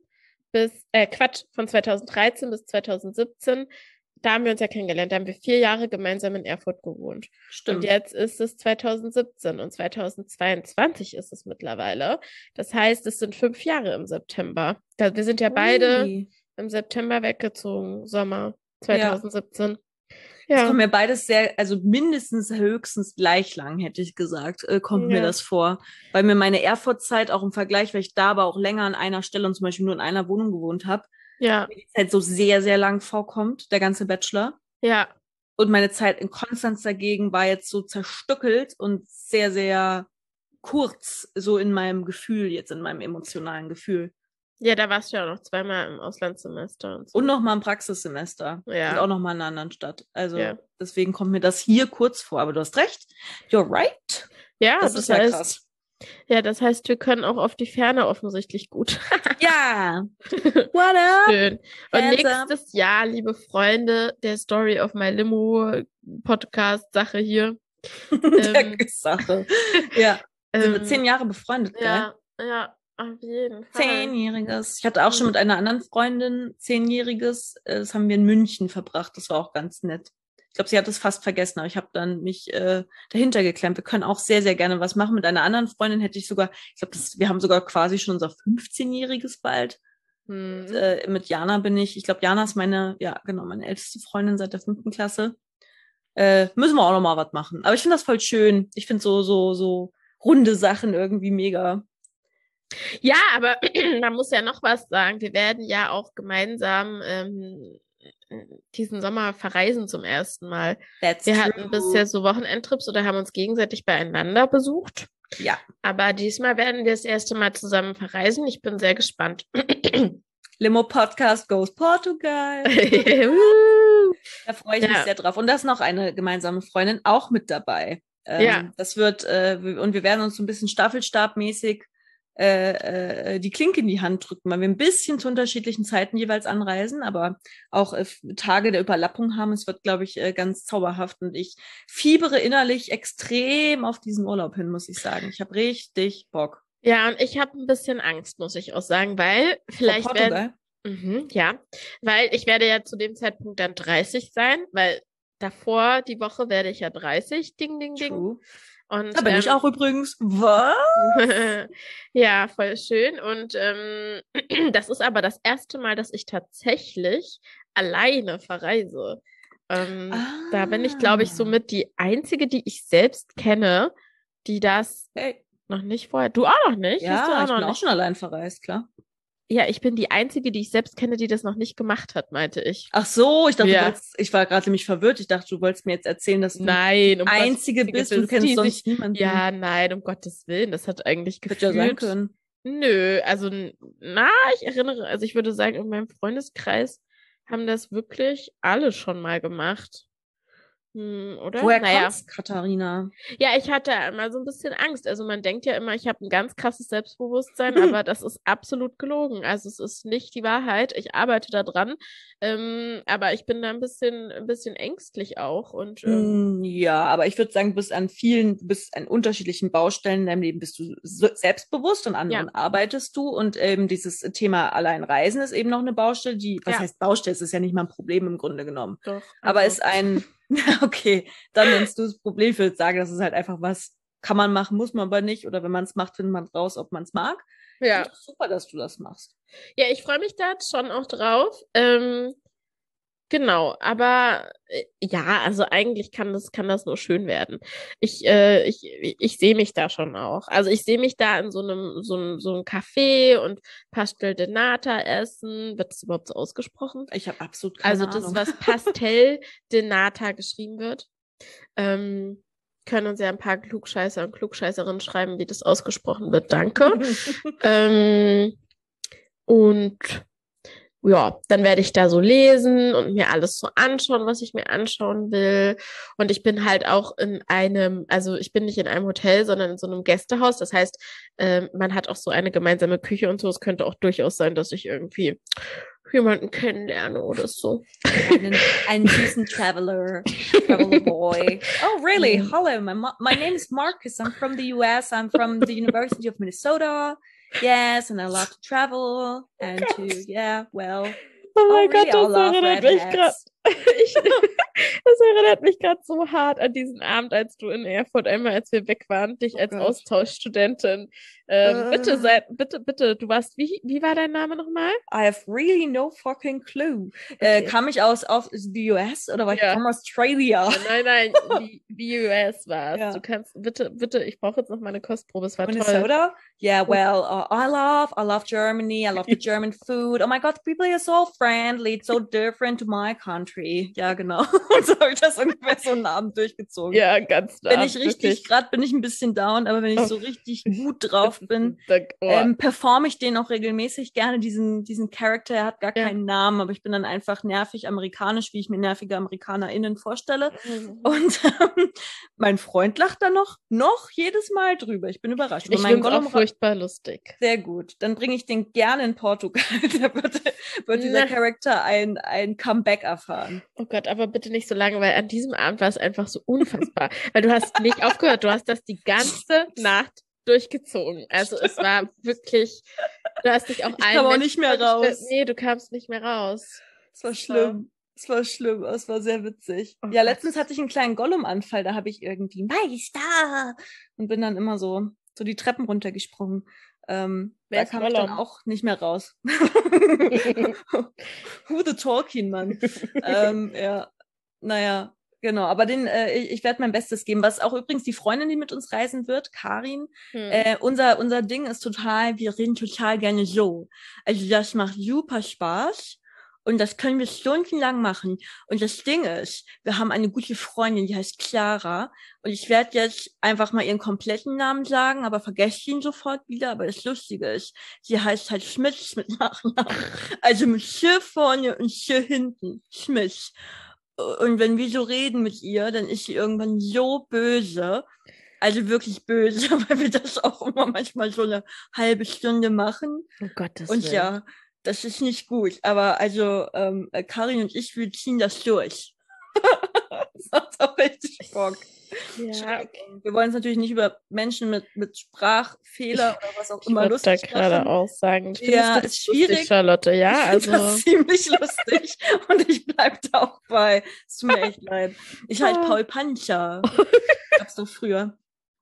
von 2013 bis 2017, da haben wir uns ja kennengelernt. Da haben wir 4 Jahre gemeinsam in Erfurt gewohnt. Stimmt. Und jetzt ist es 2017 und 2022 ist es mittlerweile. Das heißt, es sind 5 Jahre im September. Wir sind ja beide im September weggezogen, Sommer 2017. Das kommt mir beides also mindestens höchstens gleich lang, hätte ich gesagt, kommt mir das vor. Weil mir meine Erfurt-Zeit auch im Vergleich, weil ich da aber auch länger an einer Stelle und zum Beispiel nur in einer Wohnung gewohnt habe, mir die Zeit so sehr, sehr lang vorkommt, der ganze Bachelor. Ja. Und meine Zeit in Konstanz dagegen war jetzt so zerstückelt und sehr, sehr kurz, so in meinem Gefühl, jetzt in meinem emotionalen Gefühl. Ja, da warst du ja auch noch 2-mal im Auslandssemester. Und so. Und nochmal im Praxissemester. Ja. Und auch nochmal in einer anderen Stadt. Also deswegen kommt mir das hier kurz vor. Aber du hast recht. You're right. Ja, das ist ja krass. Ja, das heißt, wir können auch auf die Ferne offensichtlich gut. Ja. What up? Schön. Und nächstes Jahr, liebe Freunde, der Story of My Limo Podcast-Sache hier. Der Sache. Ja. Sind wir 10 Jahre befreundet, gell? Ja. Auf jeden Fall. 10-jähriges. Ich hatte auch schon mit einer anderen Freundin 10-jähriges. Das haben wir in München verbracht. Das war auch ganz nett. Ich glaube, sie hat es fast vergessen, aber ich habe dann mich dahinter geklemmt. Wir können auch sehr, sehr gerne was machen. Mit einer anderen Freundin hätte ich sogar, wir haben sogar quasi schon unser 15-jähriges bald. Mit Jana ich glaube, Jana ist meine älteste Freundin seit der 5. Klasse. Müssen wir auch noch mal was machen. Aber ich finde das voll schön. Ich finde so runde Sachen irgendwie mega. Ja, aber man muss ja noch was sagen. Wir werden ja auch gemeinsam diesen Sommer verreisen zum ersten Mal. Wir hatten bisher so Wochenendtrips oder haben uns gegenseitig beieinander besucht. Ja. Aber diesmal werden wir das erste Mal zusammen verreisen. Ich bin sehr gespannt. Limo Podcast goes Portugal. Da freue ich mich sehr drauf. Und da ist noch eine gemeinsame Freundin auch mit dabei. Das wird, und wir werden uns so ein bisschen staffelstabmäßig die Klinke in die Hand drücken, weil wir ein bisschen zu unterschiedlichen Zeiten jeweils anreisen, aber auch Tage der Überlappung haben. Es wird, glaube ich, ganz zauberhaft und ich fiebere innerlich extrem auf diesen Urlaub hin, muss ich sagen. Ich habe richtig Bock. Ja, und ich habe ein bisschen Angst, muss ich auch sagen, weil vielleicht Portugal? Weil ich werde ja zu dem Zeitpunkt dann 30 sein, weil davor die Woche werde ich ja 30, ding, ding, ding. True. Und, Da bin ich auch übrigens. Was? ja, voll schön. Und das ist aber das erste Mal, dass ich tatsächlich alleine verreise. Da bin ich, glaube ich, Ah. somit die Einzige, die ich selbst kenne, die das Hey. noch nicht vorher. Du auch noch nicht? Bist du Ja, auch ich noch bin auch nicht? schon allein verreist, klar. Ja, ich bin die Einzige, die ich selbst kenne, die das noch nicht gemacht hat, meinte ich. Ach so, ich dachte, Ja. ich war gerade nämlich verwirrt. Ich dachte, du wolltest mir jetzt erzählen, dass du die Nein, um Gottes Einzige bist und du Willen, kennst die sich. sonst niemanden. Ja, nein, um Gottes Willen. Das hat eigentlich Hätte ja sein gefühlt. können. Nö, also, na, ich erinnere, also ich würde sagen, in meinem Freundeskreis haben das wirklich alle schon mal gemacht. Oder? Woher Naja. kommt's, Katharina? Ja, ich hatte immer so ein bisschen Angst. Also man denkt ja immer, ich habe ein ganz krasses Selbstbewusstsein, aber das ist absolut gelogen. Also es ist nicht die Wahrheit. Ich arbeite da dran, aber ich bin da ein bisschen ängstlich auch. Und Ja, aber ich würde sagen, du bist an unterschiedlichen Baustellen in deinem Leben bist du selbstbewusst und an ja, anderen arbeitest du und dieses Thema Alleinreisen ist eben noch eine Baustelle, was ja, heißt Baustelle? Es ist ja nicht mal ein Problem im Grunde genommen, doch. aber Also ist okay, dann nennst du es Problem. Ich würde sagen, das ist halt einfach was, kann man machen, muss man aber nicht oder wenn man es macht, findet man raus, ob man es mag. Ich ja. finde es super, dass du das machst. Ja, ich freue mich da schon auch drauf. Genau, aber ja, also eigentlich kann das nur schön werden. Ich sehe mich da schon auch. Also ich sehe mich da in so einem Café und Pastel de Nata essen. Wird das überhaupt so ausgesprochen? Ich habe absolut Also keine das, Ahnung. was Pastel de Nata geschrieben wird. Können uns ja ein paar Klugscheißer und Klugscheißerinnen schreiben, wie das ausgesprochen wird. Danke. Und ja, dann werde ich da so lesen und mir alles so anschauen, was ich mir anschauen will. Und ich bin halt auch also ich bin nicht in einem Hotel, sondern in so einem Gästehaus. Das heißt, man hat auch so eine gemeinsame Küche und so. Es könnte auch durchaus sein, dass ich irgendwie jemanden kennenlerne oder so. Einen süßen Traveler boy. Oh, really? Hello, my name is Marcus. I'm from the US. I'm from the University of Minnesota. Yes, and I love to travel and Oh mein really, Gott, das erinnert mich gerade. Das erinnert mich gerade so hart an diesen Abend, als du in Erfurt einmal, als wir weg waren, dich als Austauschstudentin. Bitte, du warst, wie war dein Name nochmal? I have really no fucking clue. Okay. Kam ich aus the US oder war ich from Australia? Nein, die US war es. Ja. Du kannst, bitte, ich brauche jetzt noch mal eine Kostprobe, es war Minnesota? toll. Yeah, well, I love Germany. I love the German food. Oh my God, the people are so friendly. It's so different to my country. Ja, genau. Und so habe ich das ungefähr so einen Abend durchgezogen. Ja, ganz nah. Wenn ich gerade bin ich ein bisschen down, aber wenn ich so richtig gut drauf bin, performe ich den auch regelmäßig gerne, diesen Charakter. Er hat gar keinen Namen, aber ich bin dann einfach nervig amerikanisch, wie ich mir nervige AmerikanerInnen vorstelle. Und mein Freund lacht da noch jedes Mal drüber. Ich bin überrascht. Ich finde es auch furchtbar lustig. Sehr gut. Dann bringe ich den gerne in Portugal. Da wird dieser Charakter ein Comeback erfahren. Oh Gott, aber bitte nicht so lange, weil an diesem Abend war es einfach so unfassbar. Weil du hast nicht aufgehört, du hast das die ganze Nacht durchgezogen. Also es war wirklich, du hast dich auch Ich kam auch nicht mehr raus. Nee, du kamst nicht mehr raus. Es war schlimm. Es war schlimm, es war sehr witzig. Oh ja, letztens hatte ich einen kleinen Gollum-Anfall, da habe ich irgendwie Meister und bin dann immer so die Treppen runtergesprungen. Da kam ich dann auch nicht mehr raus. Who the Tolkien, Mann. Ja, naja, genau. Aber ich werde mein Bestes geben. Was auch übrigens die Freundin, die mit uns reisen wird, Karin, unser Ding ist total, wir reden total gerne so. Also das macht super Spaß. Und das können wir stundenlang machen. Und das Ding ist, wir haben eine gute Freundin, die heißt Clara. Und ich werde jetzt einfach mal ihren kompletten Namen sagen, aber vergesst ihn sofort wieder. Aber das Lustige ist, sie heißt halt Schmitz mit Nachnamen. Also mit Sch vorne und Sch hinten. Schmitz. Und wenn wir so reden mit ihr, dann ist sie irgendwann so böse. Also wirklich böse, weil wir das auch immer manchmal so eine halbe Stunde machen. Oh Gottes Willen. Und ja, das ist nicht gut, aber also Karin und ich, wir ziehen das durch. Das macht auch richtig Bock. Ja, okay. Wir wollen es natürlich nicht über Menschen mit Sprachfehler oder was auch immer lustig machen. Ich wollte da gerade auch sagen. Ja, ist schwierig. Lustig, Charlotte, ja, also. Das ist ziemlich lustig und ich bleibe da auch bei. Es tut mir echt leid. Ich halt Paul Pancher. Gab's doch früher.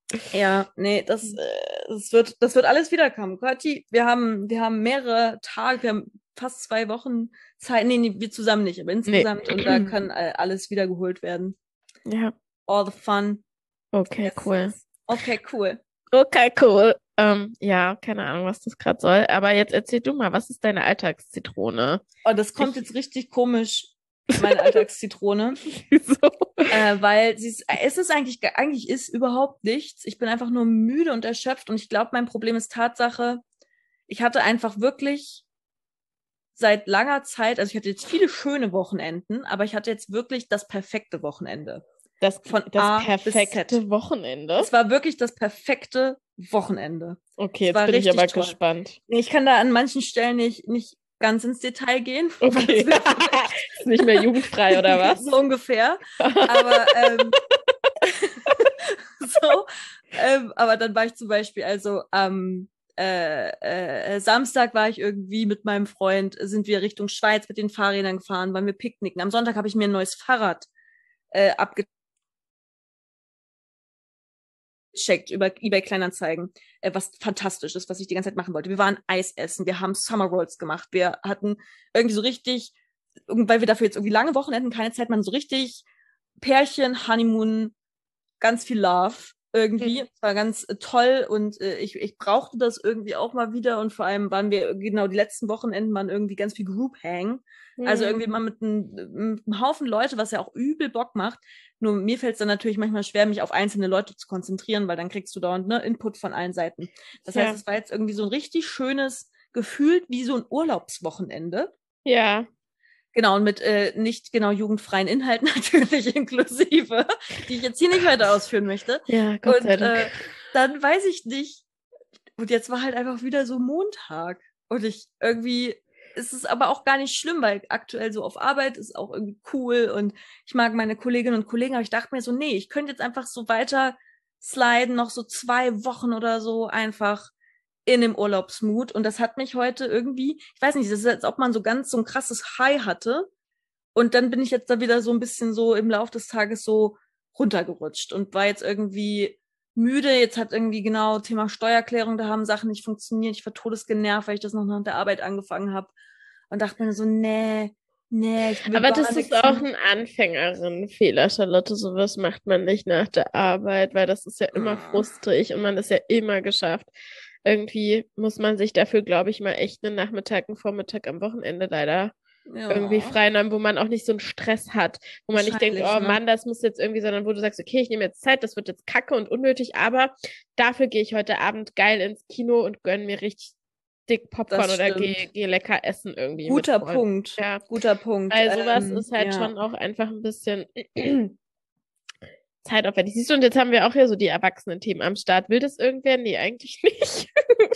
Ja, nee, das wird alles wiederkommen. Kathi, wir haben mehrere Tage, wir haben fast 2 Wochen Zeit. Nee, wir zusammen nicht, aber Nee. insgesamt. Und da kann alles wiedergeholt werden. Ja, All the fun. okay, Yes, cool. yes. Okay, cool. Okay, cool. Ja, keine Ahnung, was das gerade soll. Aber jetzt erzähl du mal, was ist deine Alltagszitrone? Oh, das kommt Ich- jetzt richtig komisch, meine Alltagszitrone. Wieso? Weil es ist eigentlich ist überhaupt nichts. Ich bin einfach nur müde und erschöpft und ich glaube, mein Problem ist Tatsache, ich hatte einfach wirklich seit langer Zeit, also ich hatte jetzt viele schöne Wochenenden, aber ich hatte jetzt wirklich das perfekte Wochenende. Das Von das A bis perfekte Z. Wochenende? Es war wirklich das perfekte Wochenende. Okay, Es jetzt war bin ich richtig aber toll. gespannt. Nee, ich kann da an manchen Stellen nicht ganz ins Detail gehen. Okay. Ist nicht mehr jugendfrei oder was? So ungefähr. Aber so. Aber dann war ich zum Beispiel, also am Samstag war ich irgendwie mit meinem Freund, sind wir Richtung Schweiz mit den Fahrrädern gefahren, waren wir picknicken. Am Sonntag habe ich mir ein neues Fahrrad abgecheckt über eBay Kleinanzeigen, was fantastisch ist, was ich die ganze Zeit machen wollte. Wir waren Eis essen, wir haben Summer Rolls gemacht, wir hatten irgendwie so richtig, weil wir dafür jetzt irgendwie lange Wochenenden keine Zeit machen, so richtig Pärchen, Honeymoon, ganz viel Love irgendwie. Es war ganz toll und ich brauchte das irgendwie auch mal wieder und vor allem waren wir genau die letzten Wochenenden waren irgendwie ganz viel Group Hang. Also irgendwie mal mit einem Haufen Leute, was ja auch übel Bock macht. Nur mir fällt es dann natürlich manchmal schwer, mich auf einzelne Leute zu konzentrieren, weil dann kriegst du dauernd Input von allen Seiten. Das heißt, es war jetzt irgendwie so ein richtig schönes, gefühlt wie so ein Urlaubswochenende. Ja. Genau, und mit nicht genau jugendfreien Inhalten natürlich inklusive, die ich jetzt hier nicht weiter ausführen möchte. Ja, Gott sei Und Dank. dann weiß ich nicht. Und jetzt war halt einfach wieder so Montag. Und ist es aber auch gar nicht schlimm, weil aktuell so auf Arbeit ist auch irgendwie cool und ich mag meine Kolleginnen und Kollegen, aber ich dachte mir so, nee, ich könnte jetzt einfach so weiter sliden, noch so 2 Wochen oder so einfach in dem Urlaubsmut. Und das hat mich heute irgendwie, ich weiß nicht, das ist, als ob man so ein krasses High hatte. Und dann bin ich jetzt da wieder so ein bisschen so im Laufe des Tages so runtergerutscht und war jetzt irgendwie müde. Jetzt hat irgendwie genau Thema Steuererklärung, da haben Sachen nicht funktioniert. Ich war todesgenervt, weil ich das noch nach der Arbeit angefangen habe. Und dachte mir so, nee, ich will Aber gar das ist nichts auch mehr. ein Anfängerinnenfehler, Charlotte. Sowas macht man nicht nach der Arbeit, weil das ist ja immer frustrig und man ist ja immer geschafft. Irgendwie muss man sich dafür, glaube ich, mal echt einen Nachmittag, einen Vormittag am Wochenende leider irgendwie Ja, frei nehmen, wo man auch nicht so einen Stress hat, wo man nicht denkt, wahrscheinlich, oh ne? Mann, das muss jetzt irgendwie, sondern wo du sagst, okay, ich nehme jetzt Zeit, das wird jetzt kacke und unnötig, aber dafür gehe ich heute Abend geil ins Kino und gönne mir richtig dick Popcorn Das oder stimmt. gehe lecker essen irgendwie mit Guter Freunden. Punkt. Ja, Guter Punkt. weil sowas ist halt Ja. schon auch einfach ein bisschen zeitaufwendig. Siehst du, und jetzt haben wir auch hier so die Erwachsenen-Themen am Start. Will das irgendwer? Nee, eigentlich nicht.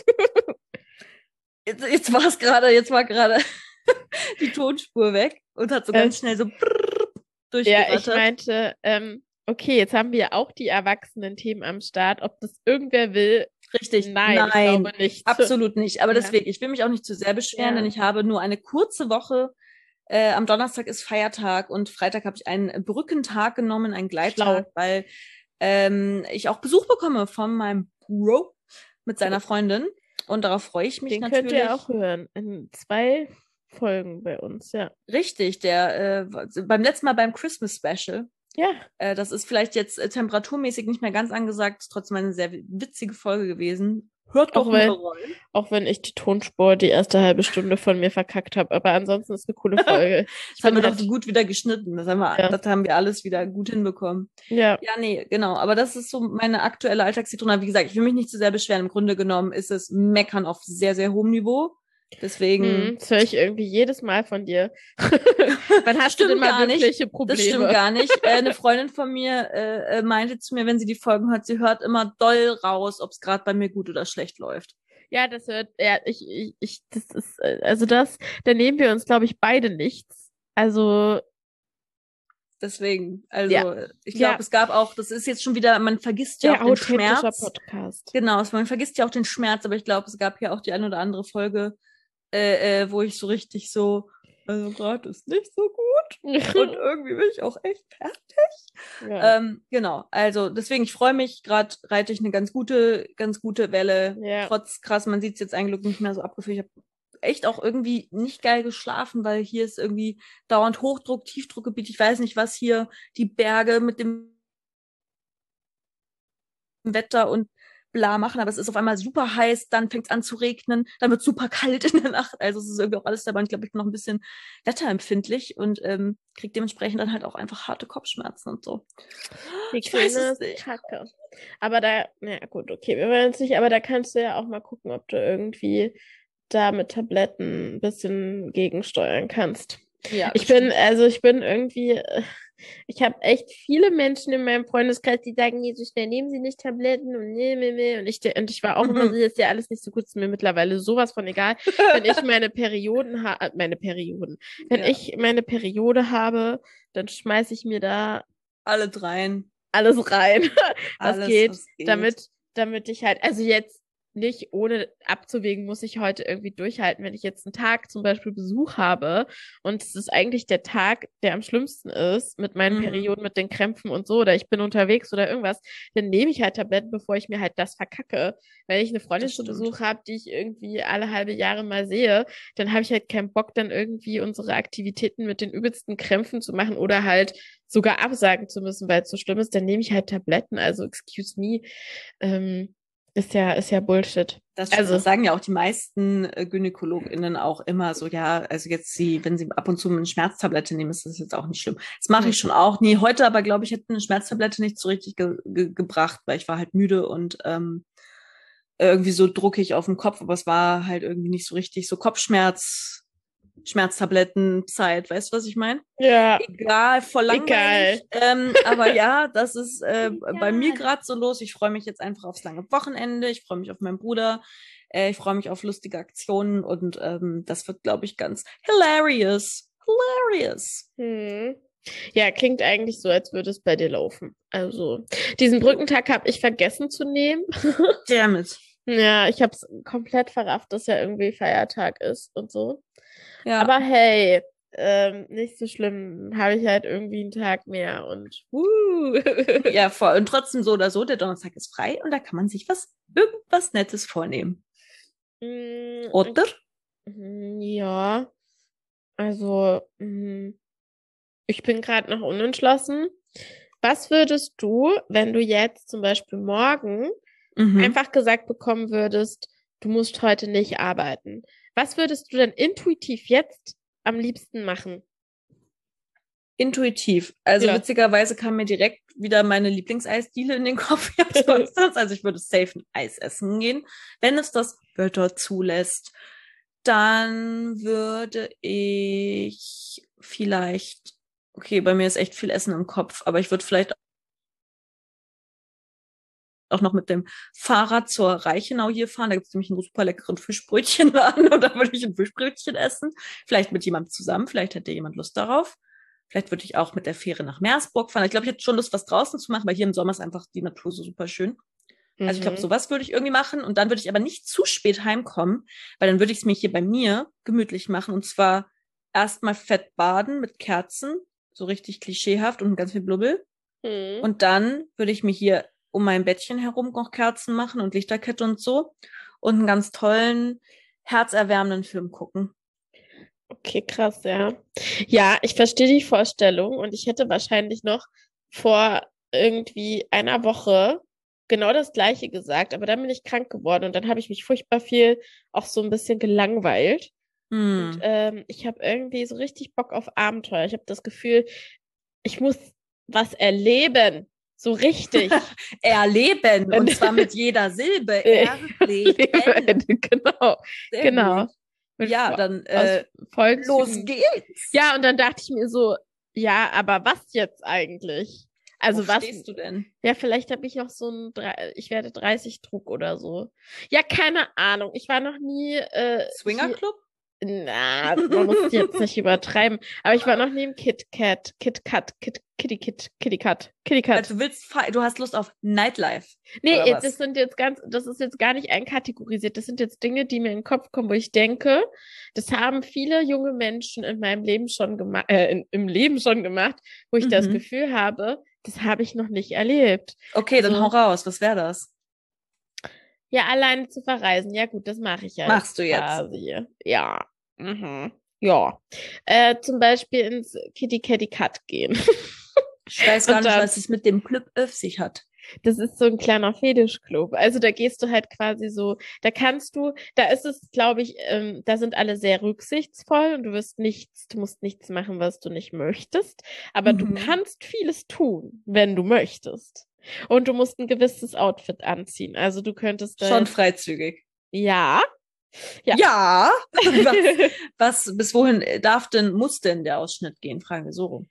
Jetzt war gerade die Tonspur weg und hat so ganz schnell so Ja, ich durchgerattert. meinte, okay, jetzt haben wir auch die Erwachsenen-Themen am Start. Ob das irgendwer will? Richtig. Nein, ich glaube nicht. Absolut nicht. Aber Ja. deswegen, ich will mich auch nicht zu sehr beschweren, Ja. denn ich habe nur eine kurze Woche. Am Donnerstag ist Feiertag und Freitag habe ich einen Brückentag genommen, einen Gleittag, Schlau. weil ich auch Besuch bekomme von meinem Bro mit seiner Freundin. Und darauf freue ich mich Den natürlich. könnt ihr auch hören. In 2 Folgen bei uns, ja. Richtig, der beim letzten Mal beim Christmas Special. Ja. Das ist vielleicht jetzt temperaturmäßig nicht mehr ganz angesagt, ist trotzdem eine sehr witzige Folge gewesen. Hört doch mal rein. Auch wenn ich die Tonspur die erste halbe Stunde von mir verkackt habe. Aber ansonsten ist eine coole Folge. Das haben wir doch so gut wieder geschnitten. Das haben wir alles wieder gut hinbekommen. Ja. Ja, nee, genau. Aber das ist so meine aktuelle Alltagszitrone. Wie gesagt, ich will mich nicht zu sehr beschweren. Im Grunde genommen ist es Meckern auf sehr, sehr hohem Niveau. Deswegen. Das höre ich irgendwie jedes Mal von dir. Wann hast du denn mal wirkliche Probleme? Das stimmt gar nicht. Eine Freundin von mir meinte zu mir, wenn sie die Folgen hört, sie hört immer doll raus, ob es gerade bei mir gut oder schlecht läuft. Ja, das hört, ja, das ist, also da nehmen wir uns, glaube ich, beide nichts. Also. Deswegen, ich glaube, es gab auch, das ist jetzt schon wieder, man vergisst ja auch den Schmerz. Podcast. Genau, man vergisst ja auch den Schmerz, aber ich glaube, es gab ja auch die eine oder andere Folge, wo ich so richtig so, Also gerade ist nicht so gut. Und irgendwie bin ich auch echt fertig. Ja. Genau, also deswegen, ich freue mich, gerade reite ich eine ganz gute Welle. Ja. Trotz krass, man sieht es jetzt eigentlich nicht mehr so abgefühlt. Ich habe echt auch irgendwie nicht geil geschlafen, weil hier ist irgendwie dauernd Hochdruck, Tiefdruckgebiet. Ich weiß nicht, was hier die Berge mit dem Wetter und bla machen, aber es ist auf einmal super heiß, dann fängt es an zu regnen, dann wird es super kalt in der Nacht. Also es ist irgendwie auch alles dabei. Und ich glaube, ich bin noch ein bisschen wetterempfindlich und kriege dementsprechend dann halt auch einfach harte Kopfschmerzen und so. Ich weiß es nicht. Kacke. Aber da, na gut, okay, wir wollen jetzt nicht, aber da kannst du ja auch mal gucken, ob du irgendwie da mit Tabletten ein bisschen gegensteuern kannst. Ja, ich bin irgendwie, ich habe echt viele Menschen in meinem Freundeskreis, die sagen, nee, so schnell nehmen sie nicht Tabletten und nee. Und ich war auch immer so, ist ja alles nicht so gut, ist mir mittlerweile sowas von egal. Wenn ich meine Perioden habe, wenn ich meine Periode habe, dann schmeiße ich mir da alles rein. alles rein, Alles, geht, was geht. damit ich halt, also jetzt nicht ohne abzuwägen, muss ich heute irgendwie durchhalten, wenn ich jetzt einen Tag zum Beispiel Besuch habe und es ist eigentlich der Tag, der am schlimmsten ist, mit meinen Perioden, mit den Krämpfen und so, oder ich bin unterwegs oder irgendwas, dann nehme ich halt Tabletten, bevor ich mir halt das verkacke. Wenn ich eine Freundin zu Besuch habe, die ich irgendwie alle halbe Jahre mal sehe, dann habe ich halt keinen Bock, dann irgendwie unsere Aktivitäten mit den übelsten Krämpfen zu machen oder halt sogar absagen zu müssen, weil es so schlimm ist, dann nehme ich halt Tabletten. Also, excuse me, ist ja Bullshit. Das Also, das sagen ja auch die meisten GynäkologInnen auch immer so, ja, also jetzt wenn sie ab und zu eine Schmerztablette nehmen, ist das jetzt auch nicht schlimm. Das mache ich schon auch. Nee, heute aber, glaube ich, hätte eine Schmerztablette nicht so richtig gebracht, weil ich war halt müde und irgendwie so druckig auf dem Kopf, aber es war halt irgendwie nicht so richtig so Schmerztablettenzeit, weißt du, was ich meine? ja, Egal, voll langweilig. Aber ja, das ist bei mir gerade so los. Ich freue mich jetzt einfach aufs lange Wochenende. Ich freue mich auf meinen Bruder. Ich freue mich auf lustige Aktionen und das wird, glaube ich, ganz hilarious. Hilarious. Ja, klingt eigentlich so, als würde es bei dir laufen. Also, diesen Brückentag habe ich vergessen zu nehmen. Damn it. Ja, ich habe es komplett verrafft, dass ja irgendwie Feiertag ist und so. Ja. Aber hey, nicht so schlimm, habe ich halt irgendwie einen Tag mehr und Ja, voll. Und trotzdem so oder so, der Donnerstag ist frei und da kann man sich irgendwas Nettes vornehmen. Oder? Ja, also ich bin gerade noch unentschlossen. Was würdest du, wenn du jetzt zum Beispiel morgen einfach gesagt bekommen würdest, du musst heute nicht arbeiten? Was würdest du denn intuitiv jetzt am liebsten machen? Intuitiv. Also Ja. witzigerweise kam mir direkt wieder meine Lieblingseisdiele in den Kopf. Also ich würde safe ein Eis essen gehen, wenn es das Wetter zulässt. Dann würde ich vielleicht, okay, bei mir ist echt viel Essen im Kopf, aber ich würde vielleicht auch noch mit dem Fahrrad zur Reichenau hier fahren. Da gibt es nämlich einen super leckeren Fischbrötchenladen und da würde ich ein Fischbrötchen essen. Vielleicht mit jemandem zusammen, vielleicht hätte jemand Lust darauf. Vielleicht würde ich auch mit der Fähre nach Meersburg fahren. Ich glaube, ich hätte schon Lust, was draußen zu machen, weil hier im Sommer ist einfach die Natur so super schön. Also ich glaube, sowas würde ich irgendwie machen. Und dann würde ich aber nicht zu spät heimkommen, weil dann würde ich es mir hier bei mir gemütlich machen. Und zwar erstmal fett baden mit Kerzen, so richtig klischeehaft und ganz viel Blubbel. Und dann würde ich mir hier um mein Bettchen herum noch Kerzen machen und Lichterkette und so. Und einen ganz tollen, herzerwärmenden Film gucken. Okay, krass, ja. Ja, ich verstehe die Vorstellung und ich hätte wahrscheinlich noch vor irgendwie einer Woche genau das Gleiche gesagt, aber dann bin ich krank geworden und dann habe ich mich furchtbar viel auch so ein bisschen gelangweilt. Und ich habe irgendwie so richtig Bock auf Abenteuer. Ich habe das Gefühl, ich muss was erleben. So richtig. Erleben. Und zwar mit jeder Silbe. Erleben. Genau. Sehr Genau. gut. Ja, dann los geht's. Ja, und dann dachte ich mir so, ja, aber was jetzt eigentlich? Also Wo stehst du denn? Ja, vielleicht habe ich noch so ich werde 30 Druck oder so. Ja, keine Ahnung. Ich war noch nie Swingerclub? Na, man muss es jetzt nicht übertreiben. Aber ich war noch nie im KitKat. Kitty Cat. Du hast Lust auf Nightlife, Nee, oder was? das ist jetzt gar nicht einkategorisiert. Das sind jetzt Dinge, die mir in den Kopf kommen, wo ich denke, das haben viele junge Menschen in meinem Leben schon gemacht, im Leben schon gemacht, wo ich das Gefühl habe, das habe ich noch nicht erlebt. Okay, dann hau raus. Was wäre das? Ja, alleine zu verreisen. Ja, gut, das mache ich ja Machst du jetzt? quasi. Ja. Mhm. Ja. Zum Beispiel ins Kitty Cat gehen. Ich weiß gar nicht, was es mit dem Club auf sich hat. Das ist so ein kleiner Fetischclub. Also da gehst du halt quasi so, da ist es, glaube ich, da sind alle sehr rücksichtsvoll und du musst nichts machen, was du nicht möchtest. Aber du kannst vieles tun, wenn du möchtest. Und du musst ein gewisses Outfit anziehen. Also du könntest Schon freizügig. Ja. Ja. Bis wohin muss denn der Ausschnitt gehen? Fragen wir so rum.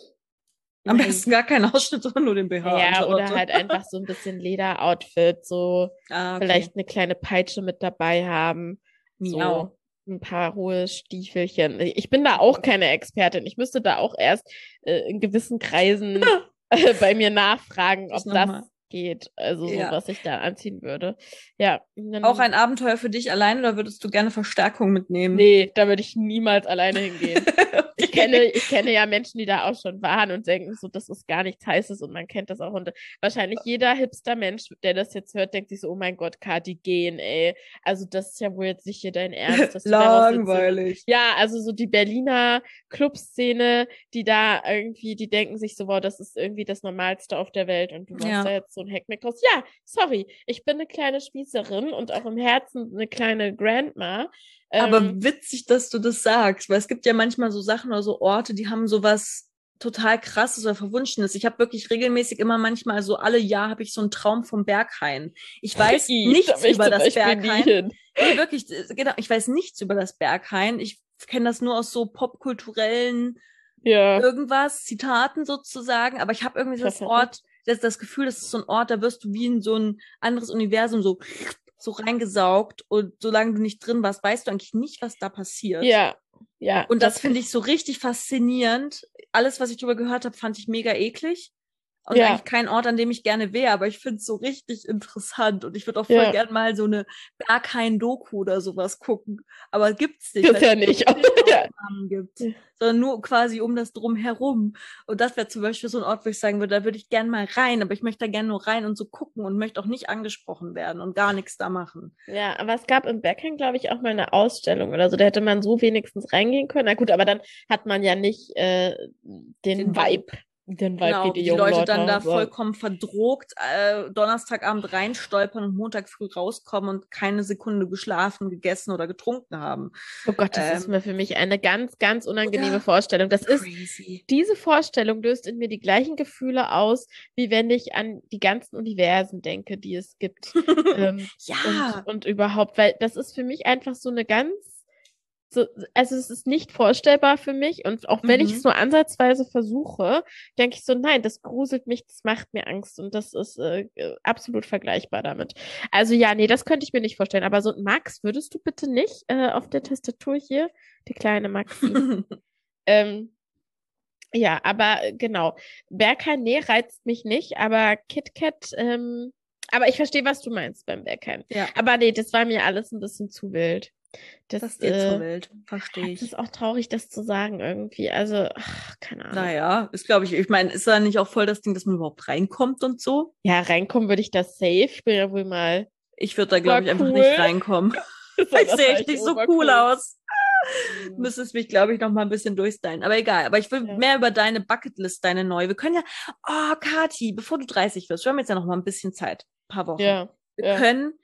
Am besten gar keinen Ausschnitt, sondern nur den BH. Ja, oder halt einfach so ein bisschen Lederoutfit, so vielleicht eine kleine Peitsche mit dabei haben. Miau. So ein paar hohe Stiefelchen. Ich bin da auch keine Expertin. Ich müsste da auch erst in gewissen Kreisen bei mir nachfragen, ob das geht. Also so, was ich da anziehen würde. Ja. Auch ein Abenteuer für dich allein oder würdest du gerne Verstärkung mitnehmen? Nee, da würde ich niemals alleine hingehen. Ich kenne ja Menschen, die da auch schon waren und denken so, das ist gar nichts Heißes und man kennt das auch. Und wahrscheinlich jeder Hipster-Mensch, der das jetzt hört, denkt sich so, oh mein Gott, Kati, gehen, ey. Also das ist ja wohl jetzt nicht hier dein Ernst. Dass Langweilig. Ja, also so die Berliner Clubszene, die da irgendwie, die denken sich so, wow, das ist irgendwie das Normalste auf der Welt und du machst da jetzt so ein Hackmack draus. Ja, sorry, ich bin eine kleine Spießerin und auch im Herzen eine kleine Grandma. Aber witzig, dass du das sagst, weil es gibt ja manchmal so Sachen oder so Orte, die haben sowas total Krasses oder Verwunschenes. Ich habe wirklich regelmäßig immer manchmal, so alle Jahr habe ich so einen Traum vom Berghain. Ich weiß nichts über das Berghain. Nee, wirklich, genau, ich weiß nichts über das Berghain. Ich kenne das nur aus so popkulturellen irgendwas, Zitaten sozusagen, aber ich habe irgendwie das Gefühl, das ist so ein Ort, da wirst du wie in so ein anderes Universum so reingesaugt und solange du nicht drin warst, weißt du eigentlich nicht, was da passiert. Ja. Und das finde ich so richtig faszinierend. Alles, was ich drüber gehört habe, fand ich mega eklig. Und eigentlich kein Ort, an dem ich gerne wäre, aber ich finde es so richtig interessant. Und ich würde auch voll gern mal so eine Berghain-Doku oder sowas gucken. Aber gibt's nicht. Das ja nicht. Gibt, sondern nur quasi um das Drumherum. Und das wäre zum Beispiel so ein Ort, wo ich sagen würde, da würde ich gern mal rein, aber ich möchte da gern nur rein und so gucken und möchte auch nicht angesprochen werden und gar nichts da machen. Ja, aber es gab im Berghain, glaube ich, auch mal eine Ausstellung oder so. Da hätte man so wenigstens reingehen können. Na gut, aber dann hat man ja nicht den Vibe. Genau, wie die Leute dann da vollkommen verdrogt Donnerstagabend reinstolpern und Montag früh rauskommen und keine Sekunde geschlafen, gegessen oder getrunken haben. Oh Gott, das ist mir für mich eine ganz, ganz unangenehme Vorstellung. Diese Vorstellung löst in mir die gleichen Gefühle aus, wie wenn ich an die ganzen Universen denke, die es gibt. Und überhaupt, weil das ist für mich einfach so eine also es ist nicht vorstellbar für mich und auch wenn ich es nur ansatzweise versuche, denke ich so, nein, das gruselt mich, das macht mir Angst und das ist absolut vergleichbar damit. Also ja, nee, das könnte ich mir nicht vorstellen, aber so Max, würdest du bitte nicht auf der Tastatur hier, die kleine Maxi. Ja, aber genau, Berghain, nee, reizt mich nicht, aber KitKat, aber ich verstehe, was du meinst beim Berghain. Ja. Aber nee, das war mir alles ein bisschen zu wild. Das ist dir zu wild, verstehe ich. Das ist auch traurig, das zu sagen irgendwie. Also, keine Ahnung. Naja, ist glaube ich meine, ist da nicht auch voll das Ding, dass man überhaupt reinkommt und so? Ja, reinkommen würde ich da safe. Ich bin ja wohl mal. Ich würde da, glaube ich, einfach nicht reinkommen. Ich sehe echt nicht so cool aus. Du müsstest mich, glaube ich, noch mal ein bisschen durchstylen. Aber egal. Aber ich will mehr über deine Bucketlist, deine neue. Wir können Kathi, bevor du 30 wirst, wir haben jetzt ja noch mal ein bisschen Zeit. Ein paar Wochen. Wir können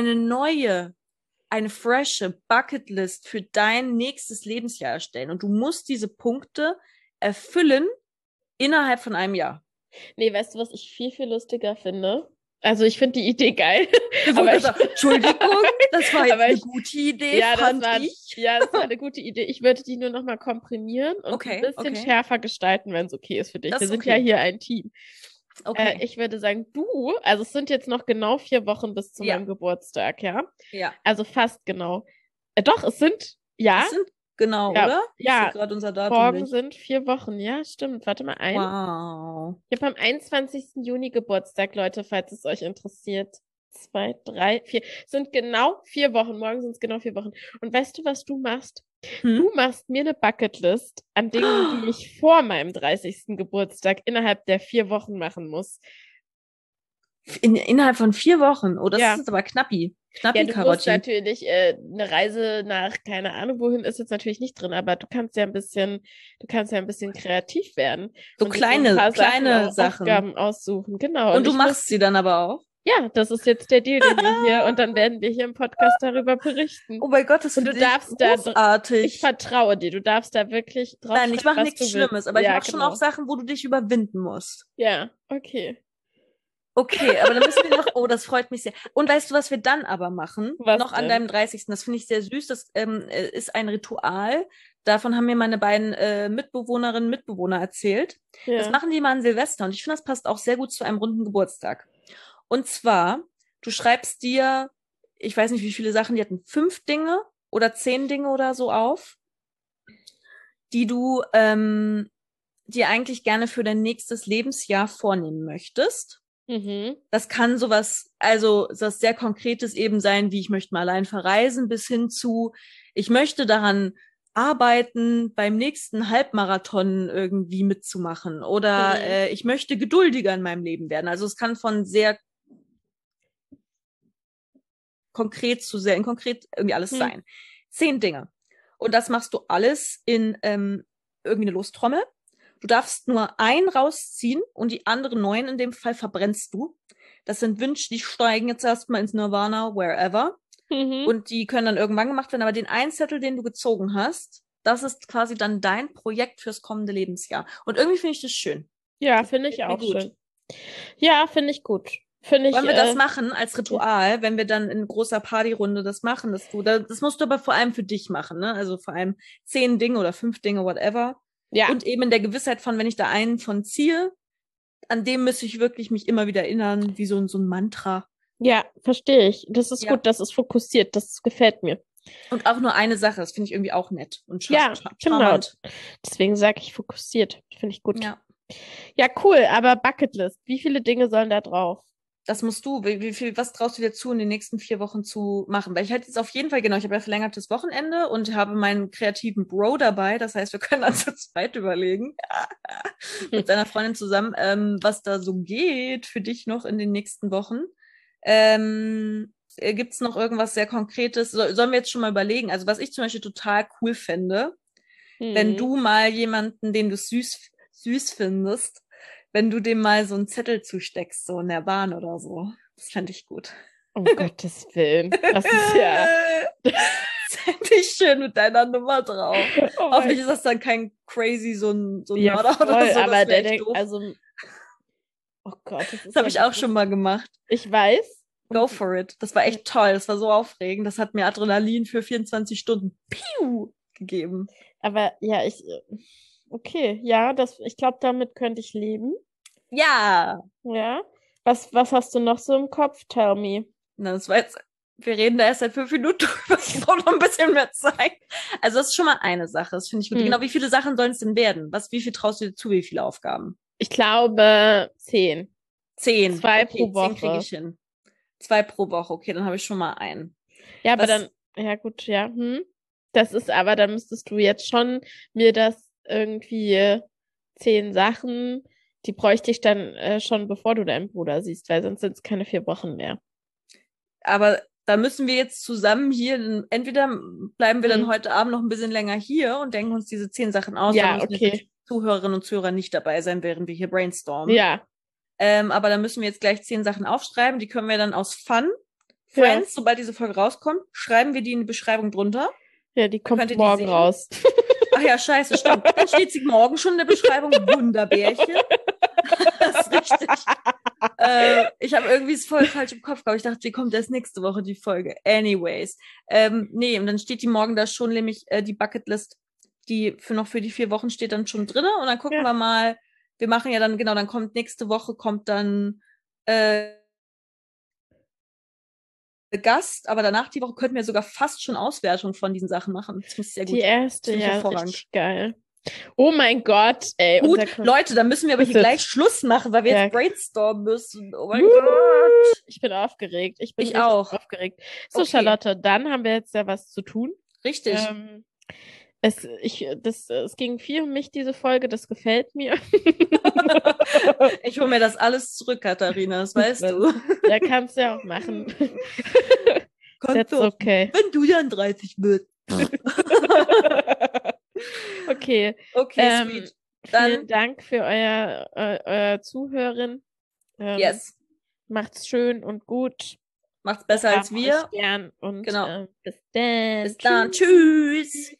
eine frische Bucketlist für dein nächstes Lebensjahr erstellen. Und du musst diese Punkte erfüllen innerhalb von einem Jahr. Nee, weißt du, was ich viel, viel lustiger finde? Also ich finde die Idee geil. Entschuldigung, das war jetzt eine gute Idee, fand ich. Ja, das war eine gute Idee. Ich würde die nur noch mal komprimieren und ein bisschen schärfer gestalten, wenn es okay ist für dich. Wir sind ja hier ein Team. Okay. Ich würde sagen, also es sind jetzt noch genau 4 Wochen bis zu meinem Geburtstag, ja? Ja. Also fast genau. Doch, es sind Ja, Das sind genau, ja, oder? Ich sehe ja. gerade unser Datum Morgen nicht. sind 4 Wochen. Ja, stimmt. Warte mal ein. Wow. Ich habe am 21. Juni Geburtstag, Leute, falls es euch interessiert. 2, 3, 4. Sind genau 4 Wochen. Morgen sind es genau 4 Wochen. Und weißt du, was du machst? Hm? Du machst mir eine Bucketlist an Dingen, die ich vor meinem 30. Geburtstag innerhalb der 4 Wochen machen muss. Innerhalb von 4 Wochen. Oh, das ist Ja. jetzt aber knappi. Ja, Knappi, du musst Karotti. natürlich eine Reise nach keine Ahnung wohin ist jetzt natürlich nicht drin, aber du kannst ja ein bisschen kreativ werden So und dir so ein paar Sachen, kleine Sachen. Aufgaben aussuchen. Genau. Und Und du ich muss, machst sie dann aber auch. ja, das ist jetzt der Deal, den wir hier, und dann werden wir hier im Podcast darüber berichten. Oh mein Gott, das Und du finde ich darfst da, ich großartig. vertraue dir, du darfst da wirklich Nein, ich draufschreiben, mache was nichts du willst. Schlimmes, aber ich Ja, mache schon auch genau. Sachen, wo du dich überwinden musst. Ja, okay. Okay, aber dann müssen wir noch, oh, das freut mich sehr. Und weißt du, was wir dann aber machen? Was Noch an denn? deinem 30. Das finde ich sehr süß. Das ist ein Ritual. Davon haben mir meine beiden Mitbewohnerinnen und Mitbewohner erzählt. Das Ja. machen die mal an Silvester und ich finde, das passt auch sehr gut zu einem runden Geburtstag. Und zwar, du schreibst dir, ich weiß nicht, wie viele Sachen, die hatten 5 Dinge oder 10 Dinge oder so auf, die du dir eigentlich gerne für dein nächstes Lebensjahr vornehmen möchtest. Mhm. Das kann sowas, also das sehr Konkretes eben sein, wie ich möchte mal allein verreisen, bis hin zu, ich möchte daran arbeiten, beim nächsten Halbmarathon irgendwie mitzumachen oder Mhm. ich möchte geduldiger in meinem Leben werden. Also es kann von sehr konkret zu sehr inkonkret irgendwie alles Mhm. sein. 10 Dinge. Und das machst du alles in irgendwie eine Lostrommel. Du darfst nur einen rausziehen und die anderen 9 in dem Fall verbrennst du. Das sind Wünsche, die steigen jetzt erstmal ins Nirvana, wherever. Mhm. Und die können dann irgendwann gemacht werden. Aber den einen Zettel, den du gezogen hast, das ist quasi dann dein Projekt fürs kommende Lebensjahr. Und irgendwie finde ich das schön. Ja, Das finde ich gefällt mir auch gut. schön. Ja, finde ich gut. Finde ich, Wollen wir das machen als ja. Ritual, wenn wir dann in großer Partyrunde das machen, das musst du aber vor allem für dich machen, ne? Also vor allem 10 Dinge oder 5 Dinge, whatever. Ja, Und eben in der Gewissheit von, wenn ich da einen von ziehe, an dem müsste ich wirklich mich immer wieder erinnern, wie so ein Mantra. ja, verstehe ich. Das ist Ja. gut, das ist fokussiert, das gefällt mir. Und auch nur eine Sache, das finde ich irgendwie auch nett und Ja, genau. charmant. Deswegen sage ich fokussiert. Finde ich gut. Ja. Ja, cool, aber Bucketlist, wie viele Dinge sollen da drauf? Das musst du, was traust du dir zu, in den nächsten 4 Wochen zu machen? Weil ich halt jetzt auf jeden Fall, genau, ich habe ja verlängertes Wochenende und habe meinen kreativen Bro dabei. Das heißt, wir können dann zu zweit überlegen, mit seiner Freundin zusammen, was da so geht für dich noch in den nächsten Wochen. Gibt es noch irgendwas sehr Konkretes? Sollen wir jetzt schon mal überlegen? Also, was ich zum Beispiel total cool fände, wenn Hm. du mal jemanden, den du süß findest, wenn du dem mal so einen Zettel zusteckst, so in der Bahn oder so. Das fände ich gut. Um Gottes Willen. Das ist ja. Das fände ich schön mit deiner Nummer drauf. Oh Hoffentlich mein ist das dann kein crazy, so ein Ja, Mörder oder voll, so. aber Das wäre der echt denkt, doof. also, oh Gott, das Das ist habe ja ich auch wirklich. schon mal gemacht. Ich weiß. Go Und for it. Das war echt toll. Das war so aufregend. Das hat mir Adrenalin für 24 Stunden Piu gegeben. aber ja, okay, ja, ich glaube, damit könnte ich leben. Ja. Ja. Was hast du noch so im Kopf? Tell me. Na, das war jetzt, wir reden da erst seit 5 Minuten drüber. Ich brauche noch ein bisschen mehr Zeit. Also, das ist schon mal eine Sache. Das finde ich gut. Hm. Genau, wie viele Sachen sollen es denn werden? Wie viel traust du dir zu? Wie viele Aufgaben? Ich glaube 10. 10. 2 Okay, pro 10 kriege Woche. ich hin. 2 pro Woche. Okay, dann habe ich schon mal einen. Ja, aber Was- dann, ja gut, ja. Das ist aber, dann müsstest du jetzt schon mir das irgendwie 10 Sachen, die bräuchte ich dann schon, bevor du deinen Bruder siehst, weil sonst sind es keine 4 Wochen mehr. Aber da müssen wir jetzt zusammen hier, entweder bleiben wir dann Hm. heute Abend noch ein bisschen länger hier und denken uns diese 10 Sachen aus, Ja, weil müssen okay. natürlich Zuhörerinnen und Zuhörer nicht dabei sein, während wir hier brainstormen. Ja, Aber dann müssen wir jetzt gleich 10 Sachen aufschreiben. Die können wir dann aus Fun, Friends, sobald diese Folge rauskommt, schreiben wir die in die Beschreibung drunter. ja, die kommt könnt ihr die morgen sehen? raus. Ach ja, scheiße, stimmt. Dann steht sie morgen schon in der Beschreibung. Wunderbärchen. Das ist richtig. Ich habe irgendwie es voll falsch im Kopf gehabt. Ich dachte, die kommt erst nächste Woche, die Folge. Anyways. Nee, und dann steht die morgen da schon, nämlich die Bucketlist, die für die 4 Wochen steht dann schon drin. Und dann gucken Ja. wir mal. Wir machen ja dann, genau, dann kommt nächste Woche, kommt dann Gast, aber danach die Woche könnten wir sogar fast schon Auswertung von diesen Sachen machen. Das ist sehr gut. Die erste, Finde ich ja, hervorragend. richtig geil. Oh mein Gott, ey. Gut, Leute, dann müssen wir aber hier Ist gleich jetzt- Schluss machen, weil wir Ja. jetzt brainstormen müssen. Oh mein Wuhu. Gott. Ich bin aufgeregt. Ich bin Ich richtig auch. aufgeregt. So, Okay. Charlotte, dann haben wir jetzt ja was zu tun. Richtig. Es ging viel um mich, diese Folge. Das gefällt mir. Ich hole mir das alles zurück, Katharina, das weißt du. Ja, kannst du ja auch machen. Kannst That's du, okay. wenn du dann 30 bist. Okay. Okay, sweet. Dann, Vielen Dank für euer Zuhören. yes. Macht's schön und gut. Macht's besser als wir. Euch gern und Genau. bis dann. Bis dann. Tschüss.